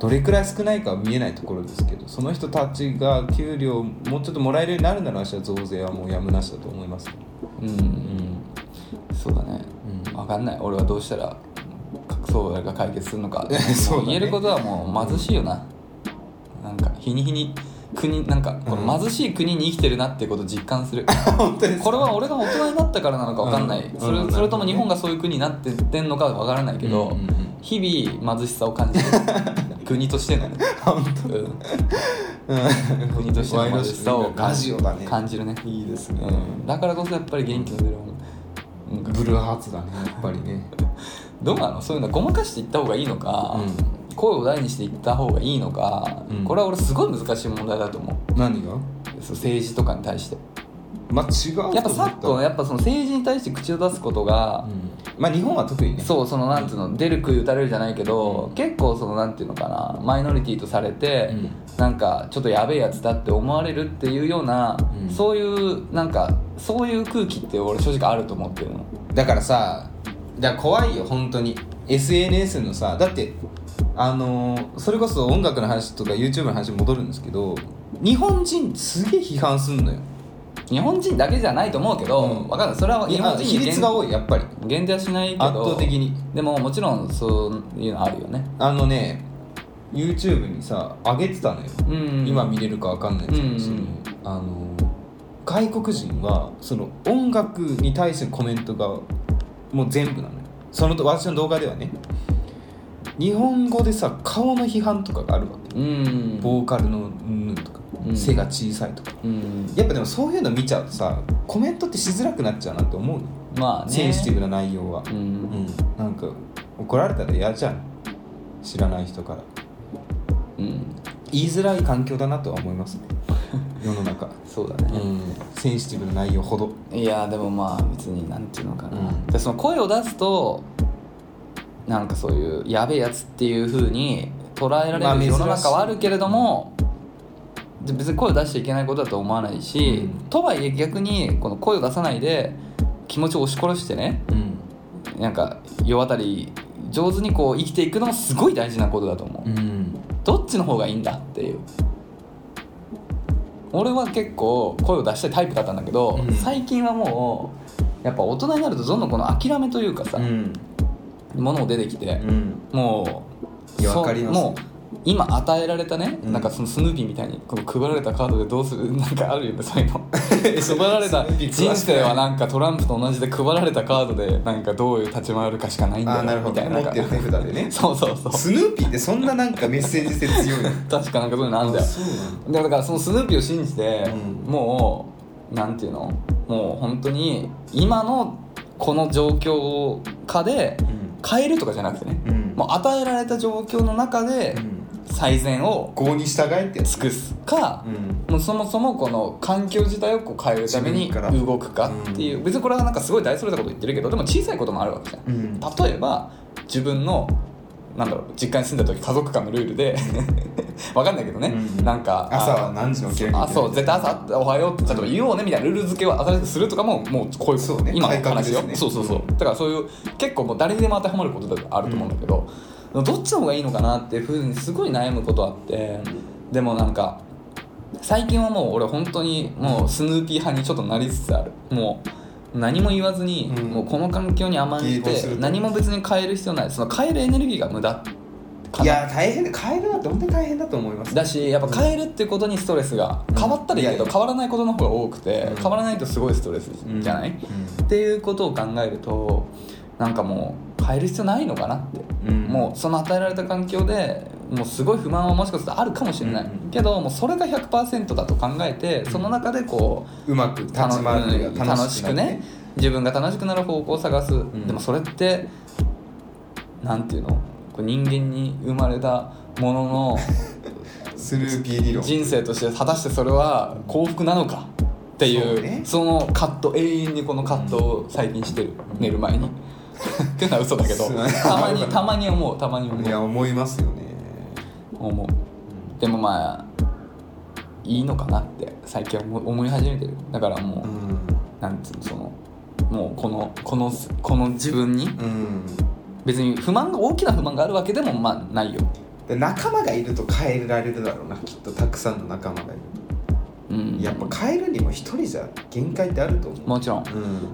S1: どれくらい少ないかは見えないところですけど、その人たちが給料もうちょっともらえるようになるなら私は増税はもうやむなしだと思います。
S2: うん、うん、そうだね、うん、分かんない。俺はどうしたらそうが解決するのかそう、ね、言えることはもう貧しいよな、うん、なんか日に日に国なんかこの貧しい国に生きてるなっていうことを実感する本当ですか。これは俺が大人になったからなのか分かんない、うん、それ、うん、それとも日本がそういう国になってってんのか分からないけど、うんうんうん、日々貧しさを感じる国としてのね本当、うん、国としての貧しさを感じる、ね、感じるね。
S1: いいですね、
S2: うん、だからこそやっぱり元気の出る
S1: 音楽、ブルーハーツだねやっぱりね
S2: どうなの、そういうのごまかしていった方がいいのか、うん、声を大にしていった方がいいのか、うん、これは俺すごい難しい問題だと思う。
S1: 何が？
S2: 政治とかに対して。
S1: まあ違う。
S2: やっぱ昨今やっぱその政治に対して口を出すことが、
S1: うん、まあ日本は特にね。
S2: そうそのなんていうの出る杭打たれるじゃないけど、うん、結構そのなんていうのかなマイノリティとされて、うん、なんかちょっとやべえやつだって思われるっていうような、うん、そういうなんかそういう空気って俺正直あると思ってるの。
S1: だからさ、だから怖いよ本当に エスエヌエス のさ、だってあのー、それこそ音楽の話とか YouTube の話に戻るんですけど、日本人すげえ批判すんのよ。
S2: 日本人だけじゃないと思うけど、うん、分かんない、それは日本人に
S1: 比率が多いやっぱり
S2: 限定はしないけど
S1: 圧倒的に。
S2: でももちろんそういうのあるよね。
S1: あのね YouTube にさ上げてたのよ、うんうん、今見れるか分かんないですけど、うんうん、あの外国人はその音楽に対するコメントがもう全部なのよ。その私の動画ではね、日本語でさ顔の批判とかがあるわけ、うん、ボーカルのうんとか、うん、背が小さいとか、うん、やっぱでもそういうの見ちゃうとさコメントってしづらくなっちゃうなって思うの、まあね、センシティブな内容は、うんうん、なんか怒られたら嫌じゃん知らない人から、うん、言いづらい環境だなとは思いますね世の中
S2: そうだね、うん、
S1: センシティブな内容ほど。
S2: いやでもまあ別になんていうのかな、うん、でその声を出すとなんかそういうやべえやつっていう風に捉えられる世の中はあるけれども、まあ、別に声を出しちゃいけないことだと思わないし、うん、とはいえ逆にこの声を出さないで気持ちを押し殺してね、うん、なんか世渡り上手にこう生きていくのもすごい大事なことだと思う、うん、どっちの方がいいんだっていう。俺は結構声を出したいタイプだったんだけど、うん、最近はもうやっぱ大人になるとどんどんこの諦めというかさ、うんものも出てきて、うん、もう
S1: いや分かります。
S2: もう今与えられたね、うん、なんかそのスヌーピーみたいにこの配られたカードでどうするなんかあるよねそういうの配られた人生はなんかトランプと同じで配られたカードでなんかどういう立ち回るかしかないんだよみたいな、
S1: 持ってる手札でね
S2: そうそうそう。
S1: スヌーピーってそんななんかメッセージ性強いの
S2: 確かなんかそういうのあんだよ。だからそのスヌーピーを信じて、うん、もうなんていうのもう本当に今のこの状況下で、うん変えるとかじゃなくてね、うん、もう与えられた状況の中で最善を
S1: 業に従えて
S2: 尽くすか、うん、もうそもそもこの環境自体をこう変えるために動くかっていう、うん、別にこれはなんかすごい大それたこと言ってるけどでも小さいこともあるわけじゃん、うん、例えば自分のなんだろう実家に住んだ時家族間のルールでわかんないけどね、うん、なんか
S1: 朝は何時の起きなきゃいけない、
S2: あそう絶対朝おはようってちゃんと言おうねみたいなルール付けを新しくするとかももうこういうそう、ね、今の話よ、ね、そうそうそう、うん、だからそういう結構もう誰にでも当てはまることだとあると思うんだけど、うん、どっちの方がいいのかなっていうふうにすごい悩むことあって、でもなんか最近はもう俺本当にもうスヌーピー派にちょっとなりつつある。もう何も言わずに、うん、もうこの環境に甘んじて何も別に変える必要ない。その変えるエネルギーが無駄かな。
S1: いや大変、変えるのって本当に大変だと思います、ね、
S2: だしやっぱ変えるってことにストレスが、うん、変わったらいいけど変わらないことの方が多くて、うん、変わらないとすごいストレスじゃない、うんうん、っていうことを考えるとなんかもう変える必要ないのかなって、うん、もうその与えられた環境でもうすごい不満はもしかするとあるかもしれない、うん、けどもうそれが ひゃくパーセント だと考えてその中でこ
S1: ううまく立ち回るのが
S2: 楽しくね自分が楽しくなる方向を探す、うん、でもそれってなんていうのこう人間に生まれたものの
S1: スルーピー理論
S2: 人生として果たしてそれは幸福なのかっていう、 そうね、その葛藤永遠にこの葛藤を最近してる、うん、寝る前にっていうのは嘘だけどたまにたまに思うたまに思う
S1: いや思いますよね
S2: 思う、うん、でもまあいいのかなって最近は思い始めてる。だからもう、うん、なんつうのそのもうこのこのこの自分に、うん、別に不満が大きな不満があるわけでもまあないよ。
S1: で仲間がいると変えられるだろうな、きっとたくさんの仲間がいる、うん、やっぱ変えるにも一人じゃ限界ってあると思う。
S2: もちろん、
S1: うん、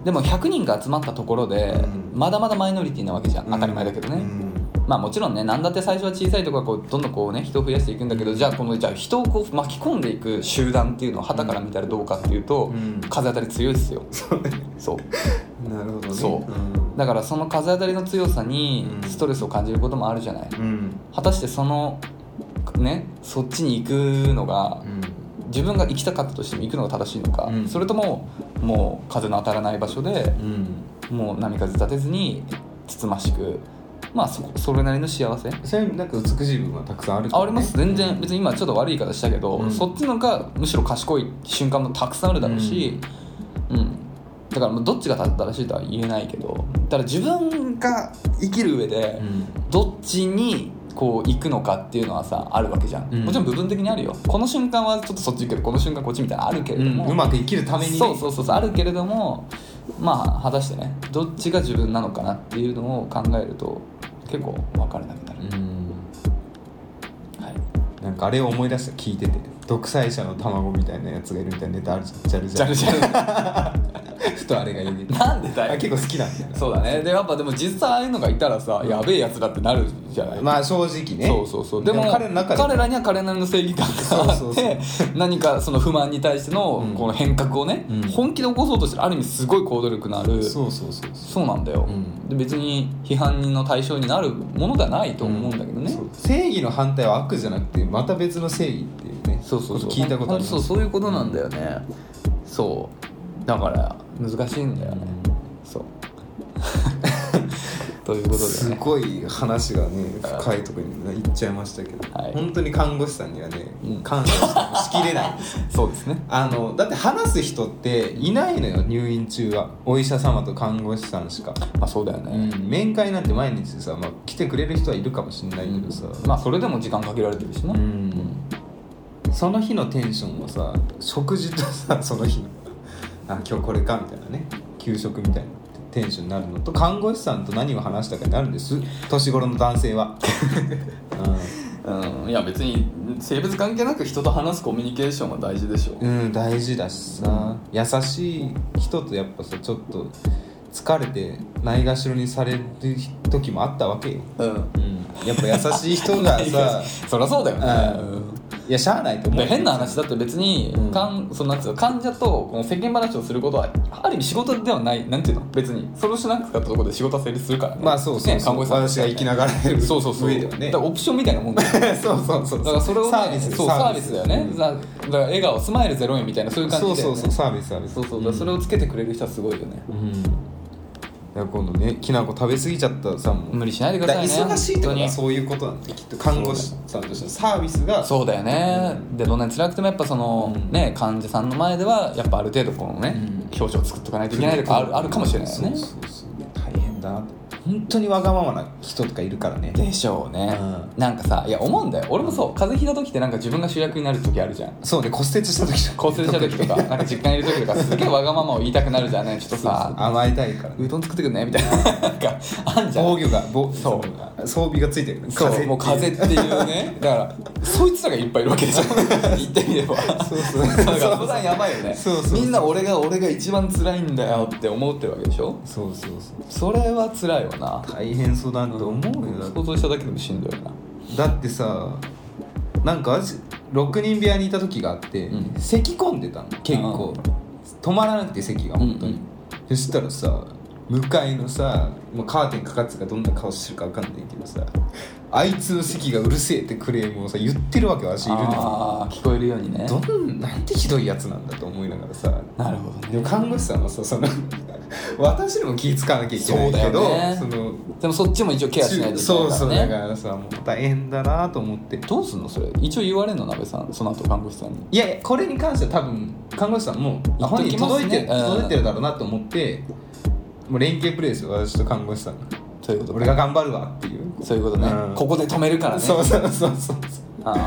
S2: でもひゃくにんが集まったところで、うん、まだまだマイノリティなわけじゃん、当たり前だけどね、うん、まあもちろんね、なんだって最初は小さいところこうどんどんこうね人を増やしていくんだけど、じゃあこのじゃあ人をこう巻き込んでいく集団っていうのを旗から見たらどうかっていうと、うん、風当たり強いですよ。
S1: そうね。
S2: そう
S1: なるほどね。
S2: そう、うん、だからその風当たりの強さにストレスを感じることもあるじゃない、うん、果たしてそのねそっちに行くのが、うん、自分が行きたかったとしても行くのが正しいのか、うん、それとももう風の当たらない場所で、うん、もう波風立てずにつつましく、まあ そ, それなりの幸せ、
S1: それなんか美しい部分はたくさんある、ね、
S2: あります。全然別に今ちょっと悪い言い方したけど、うん、そっちのがむしろ賢い瞬間もたくさんあるだろうし、うん、うん、だからもうどっちが正しいとは言えないけど、ただ自分が生きる上でどっちにこう行くのかっていうのはさあるわけじゃん、うん、もちろん部分的にあるよ。この瞬間はちょっとそっち行くけどこの瞬間こっちみたいなのあるけれども、
S1: うん、うまく生きるためにね、
S2: そうそうそうそうあるけれども、まあ果たしてねどっちが自分なのかなっていうのを考えると結構分からなくなる、うん、
S1: はい、なんかあれを思い出した聞いてて、独裁者の卵みたいなやつがいるみたいなネタあるじゃん、ジャルジャルジャルジャルふとあれが言う
S2: なんでだよ。
S1: 結構好きなんだよね。
S2: そうだね。でやっぱでも実際ああいうのがいたらさ、うん、やべえやつだってなるじゃない。
S1: まあ正直ね。
S2: そうそうそう。でも, でも 彼, の中で彼らには彼なりの正義感があってそうそうそう何かその不満に対してのこの変革をね、うん、本気で起こそうとしてる、ある意味すごい行動力のある、
S1: そうそうそう
S2: そうなんだよ、うん、で別に批判の対象になるものではないと思うんだけどね、うん、
S1: 正義の反対は悪じゃなくてまた別の正義っていうね、
S2: そうそうそう
S1: 聞いたことある。
S2: そうそういうことなんだよね、うん、そうだから難しいんだよね、うん、そうということで、ね、
S1: すごい話がね深いところに行っちゃいましたけど、はい、本当に看護師さんにはね、うん、感謝してもしきれないんです
S2: そうですね。
S1: あのだって話す人っていないのよ、入院中はお医者様と看護師さんしか。
S2: まあそうだよね、
S1: うん、面会なんて毎日さ、まあ、来てくれる人はいるかもしれないけどさ、
S2: うん、まあそれでも時間かけられてるしな、うん
S1: うん、その日のテンションはさ、食事とさその日のあ今日これかみたいなね、給食みたいなテンションになるのと、看護師さんと何を話したかになるんです、年頃の男性は、
S2: うんうん、いや別に性別関係なく人と話すコミュニケーションは大事でしょ。
S1: うん大事だしさ、うん、優しい人とやっぱさちょっと疲れてないがしろにされる時もあったわけよ、うんうん、やっぱ優しい人がさ
S2: そりゃそうだよね、うん
S1: いやしゃあないと思う。
S2: 変な話だって別に、うん、かんそのなんつうの患者とこの世間話をすることはある意味仕事ではない、なんていうの、別にそれをしなかったところで仕事は成立するからね。
S1: まあそうそうそう、ね、
S2: 看護師さん
S1: 私が生きながられる
S2: そうそうそう
S1: 上ではね、
S2: だからオプションみたいなもんだよ
S1: そうそうそう、
S2: だからそれを、ね、
S1: サービス
S2: そうサービスだよね、うん、だから笑顔スマイルゼロ円みたいなそういう感じで、ね、
S1: そうそうそうサービスサービス、
S2: そうそう、だからそれをつけてくれる人はすごいよね、うん、
S1: いや今度ねきなこ食べ過ぎちゃったさも
S2: 無理しないでくださいね。
S1: 忙しいってことはそういうことなんで、きっと看護師さんとしてのサービスが
S2: そうだよね、うん、でどんなに辛くてもやっぱその、うん、ね患者さんの前ではやっぱある程度このね、うん、表情を作っとかないといけないとかある、あるかもしれないよね。
S1: そうそうそう大変だなって、本当にわがままな人とかいるからね。
S2: でしょうね、うん、なんかさいや思うんだよ、俺もそう、風邪ひいた時ってなんか自分が主役になる時あるじゃん。
S1: そうね、骨折した時とか
S2: 骨折した時とかなんか実家にいる時とかすげえわがままを言いたくなるじゃんね。ちょっとさ
S1: 甘えたいから、
S2: うどん作ってくんねみたいななんかあんじゃん、
S1: 防御が防
S2: そう
S1: 装備がついてる、
S2: そう風もう風っていうねだからそいつらがいっぱいいるわけでしょ言ってみればそうそうだから普段やばいよね。
S1: そうそうそう、
S2: みんな俺が俺が一番辛いんだよって思ってるわけでしょ。
S1: そうそうそう、
S2: それは辛いわな。
S1: 大変そうだと思うよ、
S2: うん、想像しただけでもしんどいな。
S1: だってさなんかろくにん部屋にいた時があって、うん、咳込んでたの結構、うん、止まらなくて咳が本当に、うんうん、そしたらさ向かいのさもうカーテンかかってたからどんな顔してるか分かんないけどさ、あいつの席がうるせえってクレームをさ言ってるわけ、私いるんですよ。
S2: ああ聞こえるようにね。
S1: どんなんてひどいやつなんだと思いながらさ。
S2: なるほどね。
S1: でも看護師さんはさその私にも気使わなきゃいけないけど、
S2: そうだよね、
S1: その
S2: でもそっちも一応ケアしないといけないからね。
S1: そうそうだからさもう大変だなと思って。
S2: どうすんのそれ、一応言われんの鍋さん、その後看護師さんに。
S1: いやいやこれに関しては多分看護師さんも本人届いてる、届いてるだろうなと思ってもう連携プレーですよ、私と看護師さんが。
S2: そういうこと、
S1: 俺が頑張るわっていう、
S2: そういうことね、うん、ここで止めるからね。
S1: そうそうそうそう、
S2: あ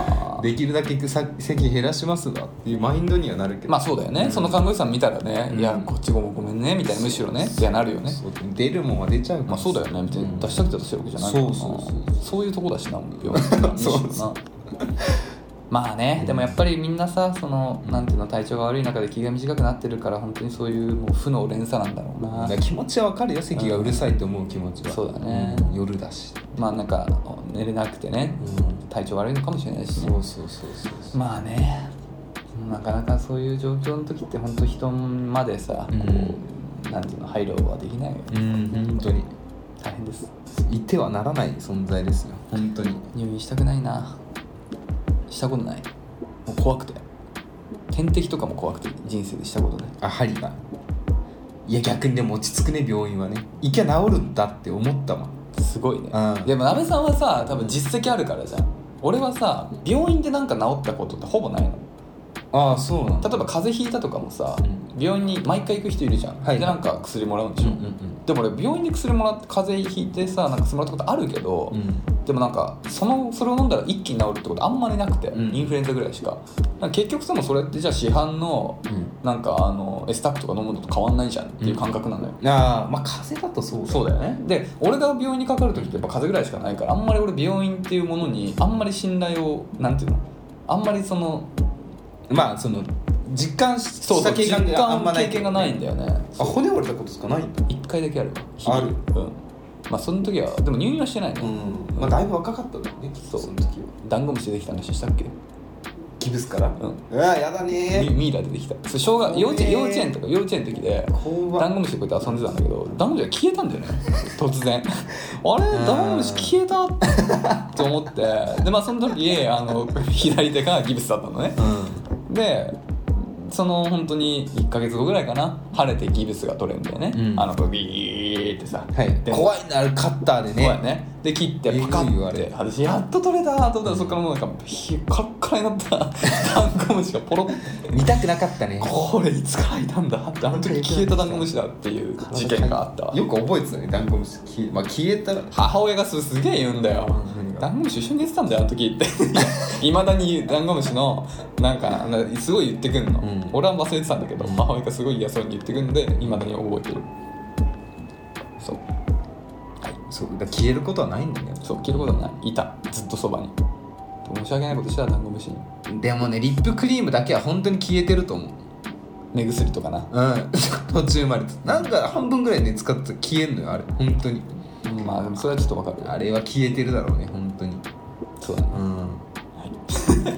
S1: できるだけ席減らしますわっていうマインドにはなるけど、
S2: まあそうだよね、うん、その看護師さん見たらね、うん、いやこっちごごめんねみたいな、むしろねってなるよね。
S1: そう出るもんは出ちゃうから、
S2: まあそうだよね、別に出したくて出してるわけじゃないからな、そうそうそうそういうとこだしな、病院なそうそうまあね、でもやっぱりみんなさ、そのなんていうの、体調が悪い中で気が短くなってるから、本当にそういうもう負の連鎖なんだろうな。
S1: 気持ちは分かるよ、席がうるさいって思う気持ちは、
S2: うん、そうだね、
S1: うん、夜だし、
S2: まあなんか寝れなくてね、うん、体調悪いのかもしれないしね。
S1: そうそうそうそう、ま
S2: あね、なかなかそういう状況の時って本当人までさ、うん、こうなんていうの、配慮はできないよね。
S1: うん、本当に
S2: 大変です。
S1: いてはならない存在ですよ、本当に。
S2: 入院したくないな、したことない、もう怖くて、点滴とかも怖くて人生でしたことない。
S1: あ、針が、いや逆にでも落ち着くね、病院はね、行きゃ治るんだって思ったもん。
S2: すごいね、
S1: うん、
S2: でもなべさんはさ、多分実績あるからじゃん。俺はさ、病院でなんか治ったことってほぼないの。
S1: ああ、そうなんだ。
S2: 例えば風邪ひいたとかもさ、うん、病院に毎回行く人いるじゃん、はい、でなんか薬もらうんでしょ、うんうんうん、でも俺病院で薬もらって風邪ひいてさ、なんか薬もらったことあるけど、うん、でもなんかそのそれを飲んだら一気に治るってことあんまりなくて、うん、インフルエンザぐらいしか。なんか結局さ、もそれってじゃあ市販の、うん、なんかあのエスタックとか飲むのと変わんないじゃんっていう感覚なのよ、
S1: うん、ああ、まあ風邪だとそうだ、
S2: そうだよね。で俺が病院にかかる時ってやっぱ風邪ぐらいしかないから、あんまり俺病院っていうものにあんまり信頼を、なんていうの、あんまりその
S1: まあその実感した経験があんまない、
S2: 経験がないんだよね。
S1: あ、骨折れたことしかないんだ。
S2: いっかいだけある
S1: わ。ある。
S2: うん。まあその時はでも入院はしてないね。
S1: うん。まあだいぶ若かったんだよね。
S2: そう、その時は。ダンゴムシ出てきた話したっけ？
S1: ギブスから。うん。うわやだね
S2: ー。ミイラ出てきた。それ小学幼稚園幼稚園とか幼稚園の時でダンゴムシでこうやって遊んでたんだけど、ダンゴムシが消えたんだよね。突然。あれダンゴムシ消えたと思って、でまあその時あの左手がギブスだったのね。うん、で。その本当にいっかげつごぐらいかな、晴れてギブスが取れるんだよね、うん、あのビーってさ、
S1: はい、怖いな、カッターでね、
S2: 怖いね、で切ってパカッて私やっと取れたと思ったら、そこからもうなんかカラッカラになったダンゴムシがポロッ、
S1: 見たくなかったね、
S2: これいつからいたんだって、あの時消えたダンゴムシだっていう事件があったわ。
S1: よく覚えてたね、ダンゴムシ消え、まあ、消えたら
S2: 母親がすげえ言うんだよ、ダンゴムシ一緒に寝てたんだよあの時っていまだにダンゴムシのなんかすごい言ってくんの、うん、俺は忘れてたんだけど、母親がすごい嫌そうに言ってくんでいまだに覚えてる。そう、
S1: はい、そうだ、消えることはないんだね。
S2: そう、消えることはない、いた、ずっとそばに。申し訳ないことしたらダンゴムシに。
S1: でもね、リップクリームだけは本当に消えてると思う。
S2: 目薬とかな、
S1: うん途中までなんか半分ぐらいね使って消えんのよ、あれ本当に。
S2: うん、まあでもそれはちょっと分かる。
S1: あれは消えてるだろうね、本当に。
S2: そうだね、うん、はい、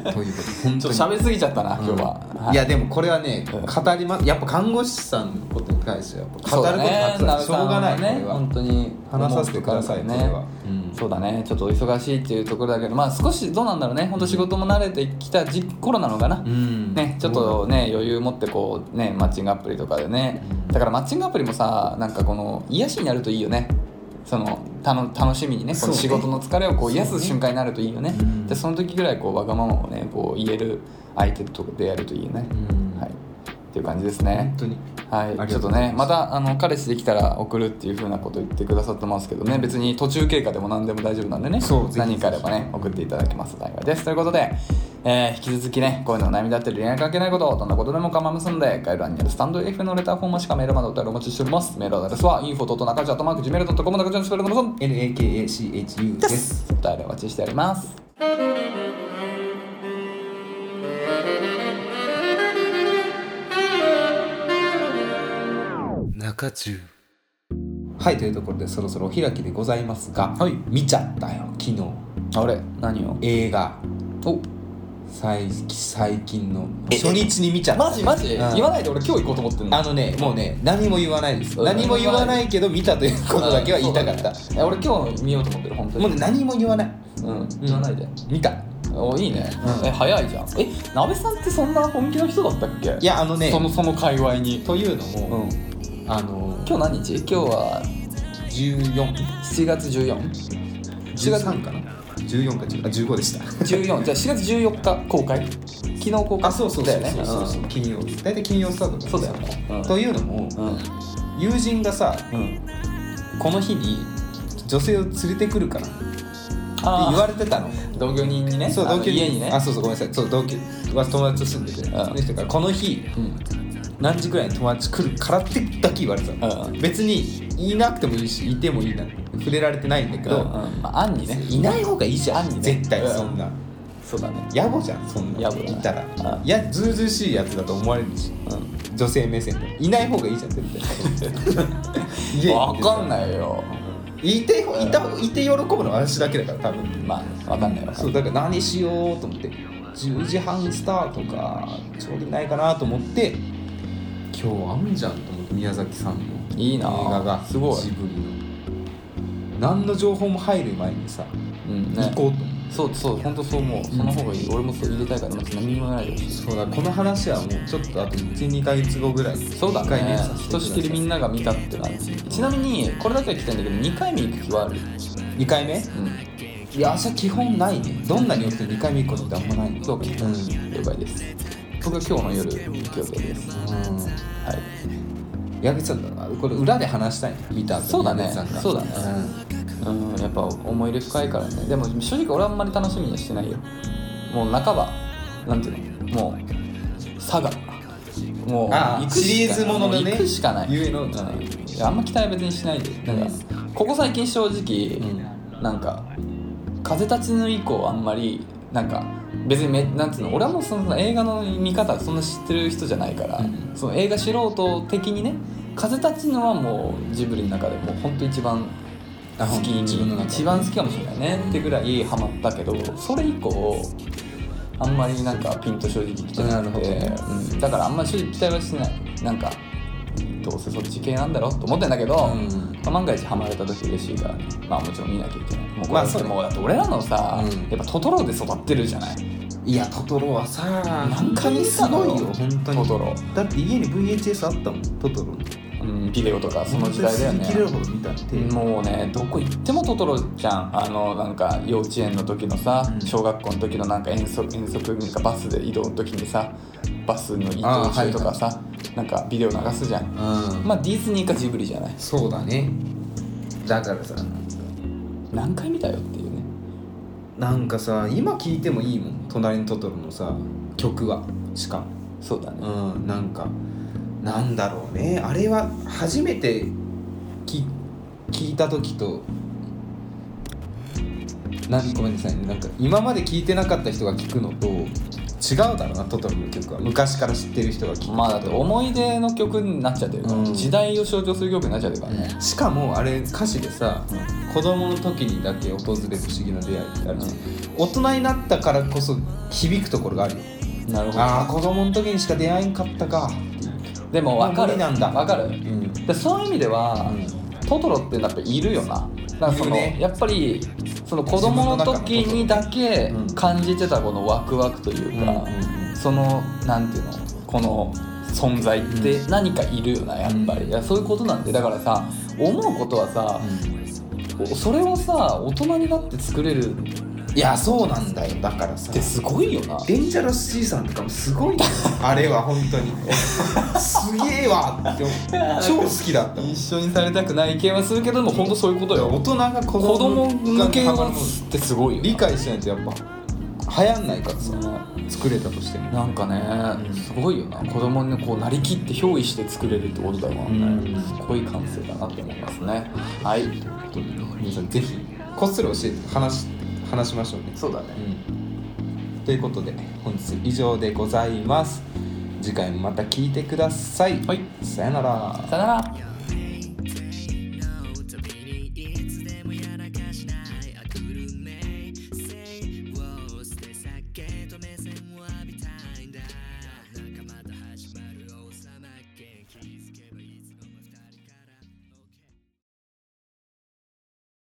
S2: ということで本当にちょっと喋りすぎちゃったな、今日は、
S1: うん、はい、いやでもこれはね、うん、語りまやっぱ看護師さんのことに関しては語ることはしょうがない、ね、これは
S2: 本当に
S1: 話させてくださいね、これは、
S2: うん、そうだね、ちょっとお忙しいっていうところだけど、まあ少しどうなんだろうね、本当仕事も慣れてきた頃なのかな、うん、ね、ちょっとね余裕持ってこうねマッチングアプリとかでね、うん、だからマッチングアプリもさ、なんかこの癒しになるといいよね。そのたの楽しみにね、この仕事の疲れをこう癒す瞬間になるといいよね。そ、ね、でその時ぐらいこうわがままをねこう言える相手と出会えるといいよね、うん、はい、っていう感じですね。
S1: 本当に、
S2: はい、ちょっとねまたあの彼氏できたら送るっていう風なこと言ってくださってますけどね、別に途中経過でも何でも大丈夫なんでね、何かあればね送っていただけますと幸いです。ということで、えー、引き続きねこういうの悩みだったり恋愛関係ないこと、どんなことでも構いませんので、概要欄にあるスタンド エフエム のレターフォームしかメールまでお便りお待ちしております。メールアドレスは インフォ ドットナカチアットマークジーメールドットコム 中地のスペルのもそ エヌエーケーエーシーエイチユー です。お便りお待ちしております。
S1: 中中、はい、というところでそろそろお開きでございますが、
S2: はい、
S1: 見ちゃったよ昨日。
S2: あれ何を？
S1: 映画。
S2: お
S1: 最最近の初日に見ちゃった。
S2: マジマジ、うん、言わないで、俺今日行こうと思ってんの。
S1: あのね、もうね何も言わないです。何も言わないけど見たということだけは言いたかった。
S2: いや俺今日見ようと思ってる本当に。
S1: もうね何も言わない。
S2: うん、言わないで。
S1: 見た。
S2: おいいね、うん、え早いじゃん。えなべさんってそんな本気の人だったっけ？
S1: いやあのね
S2: そのその界隈に。
S1: というのも、うん、あの
S2: 今日何日？今日は
S1: じゅうよん、
S2: しちがつじゅうよん、
S1: じゅうさんかな、じゅうよんかじゅう、あじゅうごでした
S2: じゅうよん、じゃあしがつじゅうよっか公開、昨日公開。
S1: あそうそうそうそうそうそう、金曜、大体金曜スタートだ。
S2: そうだよね、
S1: うん、というのも、うん、友人がさ、うん、この日に女性を連れてくるから、 言われてたの。
S2: 同居人にね。
S1: そう同居人
S2: 家にね。
S1: あそうそうごめんなさい。そう同居は友達と住んでて、その人からこの日、うん、何時くらいに友達来るからってだけ言われてたの、うん、別にいなくてもいいしいてもいいな触れられてないんだけど、うんうん
S2: まあ、暗にね
S1: いない方がいいじゃん、
S2: ね、
S1: 絶対そんな、うん、
S2: そうだね
S1: 野暮じゃんそんな
S2: 野暮
S1: いたら、うん、いやずうずうしいやつだと思われるし、うん、女性目線でいない方がいいじゃん絶対
S2: 分かんないよ
S1: いていたいて喜ぶのは私だけだから多分
S2: まあ分かんないわ
S1: そうだから何しようと思ってじゅうじはんスタートかちょうどいないかなと思って今日あんじゃんと思って宮崎さんの
S2: いいな
S1: 映画が
S2: すごい
S1: ジブリの何の情報も入る前にさ、うんね、行こうと思って
S2: そうそう本当そう思う、うん、その方がいい俺もそう入れたいから何もないし
S1: そうだこの話はもうちょっとあと いち,に ヶ月後ぐらい
S2: そうだねひとしきりみんなが見たって感じちなみにこれだけは聞きたいんだけどにかいめ行く気はある
S1: にかいめうんいや朝基本ないねどんなによってにかいめ行くことってあんまないね
S2: そうか、うん、了解です僕は今日の夜行く予定ですうんはい
S1: 矢口さんだこれ裏で話したいね見た後
S2: そうだねそうだね、うんうん、やっぱ思い入れ深いからねでも正直俺はあんまり楽しみにはしてないよもう半ばなんていうのもう佐賀もう行く
S1: シリーズものでね
S2: 行くしかない
S1: ゆえの、
S2: うん、いやあんま期待は別にしないでなんか、うん、ここ最近正直、うん、なんか風立ちぬ以降あんまりなんか別にめなんていうの俺はもうその映画の見方そんな知ってる人じゃないから、うん、その映画素人的にね風立ちぬはもうジブリの中でもう本当一番好きに一番好きかもしれないねってぐらいハマったけどそれ以降あんまりなんかピンと正直きてなくて、うん、だからあんまり正直期待はしてないなんかどうせそっち系なんだろうと思ってんだけど、うんまあ、万が一ハマれた時嬉しいからねまあもちろん見なきゃいけないもうこれってもうだって俺らのさ、うん、やっぱトトロで育ってるじゃない
S1: いやトトロはさ
S2: 何回見たのよ
S1: 本当にトトロだって家に ブイエイチエス あったもんトトロ
S2: うん、ビデオとかその時代だよねもうねどこ行ってもトトロじゃんあのなんか幼稚園の時のさ、うん、小学校の時のなんか遠足遠足なんかバスで移動の時にさバスの移動中とかさ、はい、なんかビデオ流すじゃん、うん、まあディズニーかジブリじゃない
S1: そうだねだからさ
S2: 何回見たよっていうね
S1: なんかさ今聴いてもいいもん隣のトトロのさ曲はしかも
S2: そうだね
S1: うんなんかなんだろうねあれは初めてき聞いた時となんごめんなさいねなんか今まで聞いてなかった人が聞くのと違うだろうなトトロの曲は昔から知ってる人が聞く
S2: まあだって思い出の曲になっちゃってるから、うん、時代を象徴する曲になっちゃってるからね、
S1: うん、しかもあれ歌詞でさ、うん、子供の時にだけ訪れる不思議な出会いってあるじゃん、うん、大人になったからこそ響くところがあるよ
S2: なるほど
S1: ああ子供の時にしか出会えんかったか
S2: でも分かる
S1: なんだ
S2: 分かる、うん、でそういう意味では、うん、トトロってやっぱいるよなだからその、ね、やっぱりその子供の時にだけ感じてたこのワクワクというか、うん、そのなんていうのこの存在って何かいるよなやっぱり、うん、いやそういうことなんでだからさ思うことはさ、うん、それをさ大人になって作れる
S1: いやそうなんだよだからさ
S2: ってすごいよな
S1: デンジャラス G さんとかもすごいよあれは本当にすげえわって超好きだった
S2: 一緒にされたくない系はするけども本当そういうことよ
S1: 大人が子
S2: 供向けのってすごいよ
S1: 理解しないとやっぱ流行んないからさ、うん、作れたとしても
S2: なんかね、うん、すごいよな子供にこうなりきって憑依して作れるってことだもんね、うん、すごい感性だなって思いますねはいということで
S1: 皆さんぜひこっそり教えて話して話しましょうね
S2: そうだね、
S1: うん、ということで本日以上でございます次回もまた聞いてください、
S2: はい、
S1: さよなら
S2: さよなら。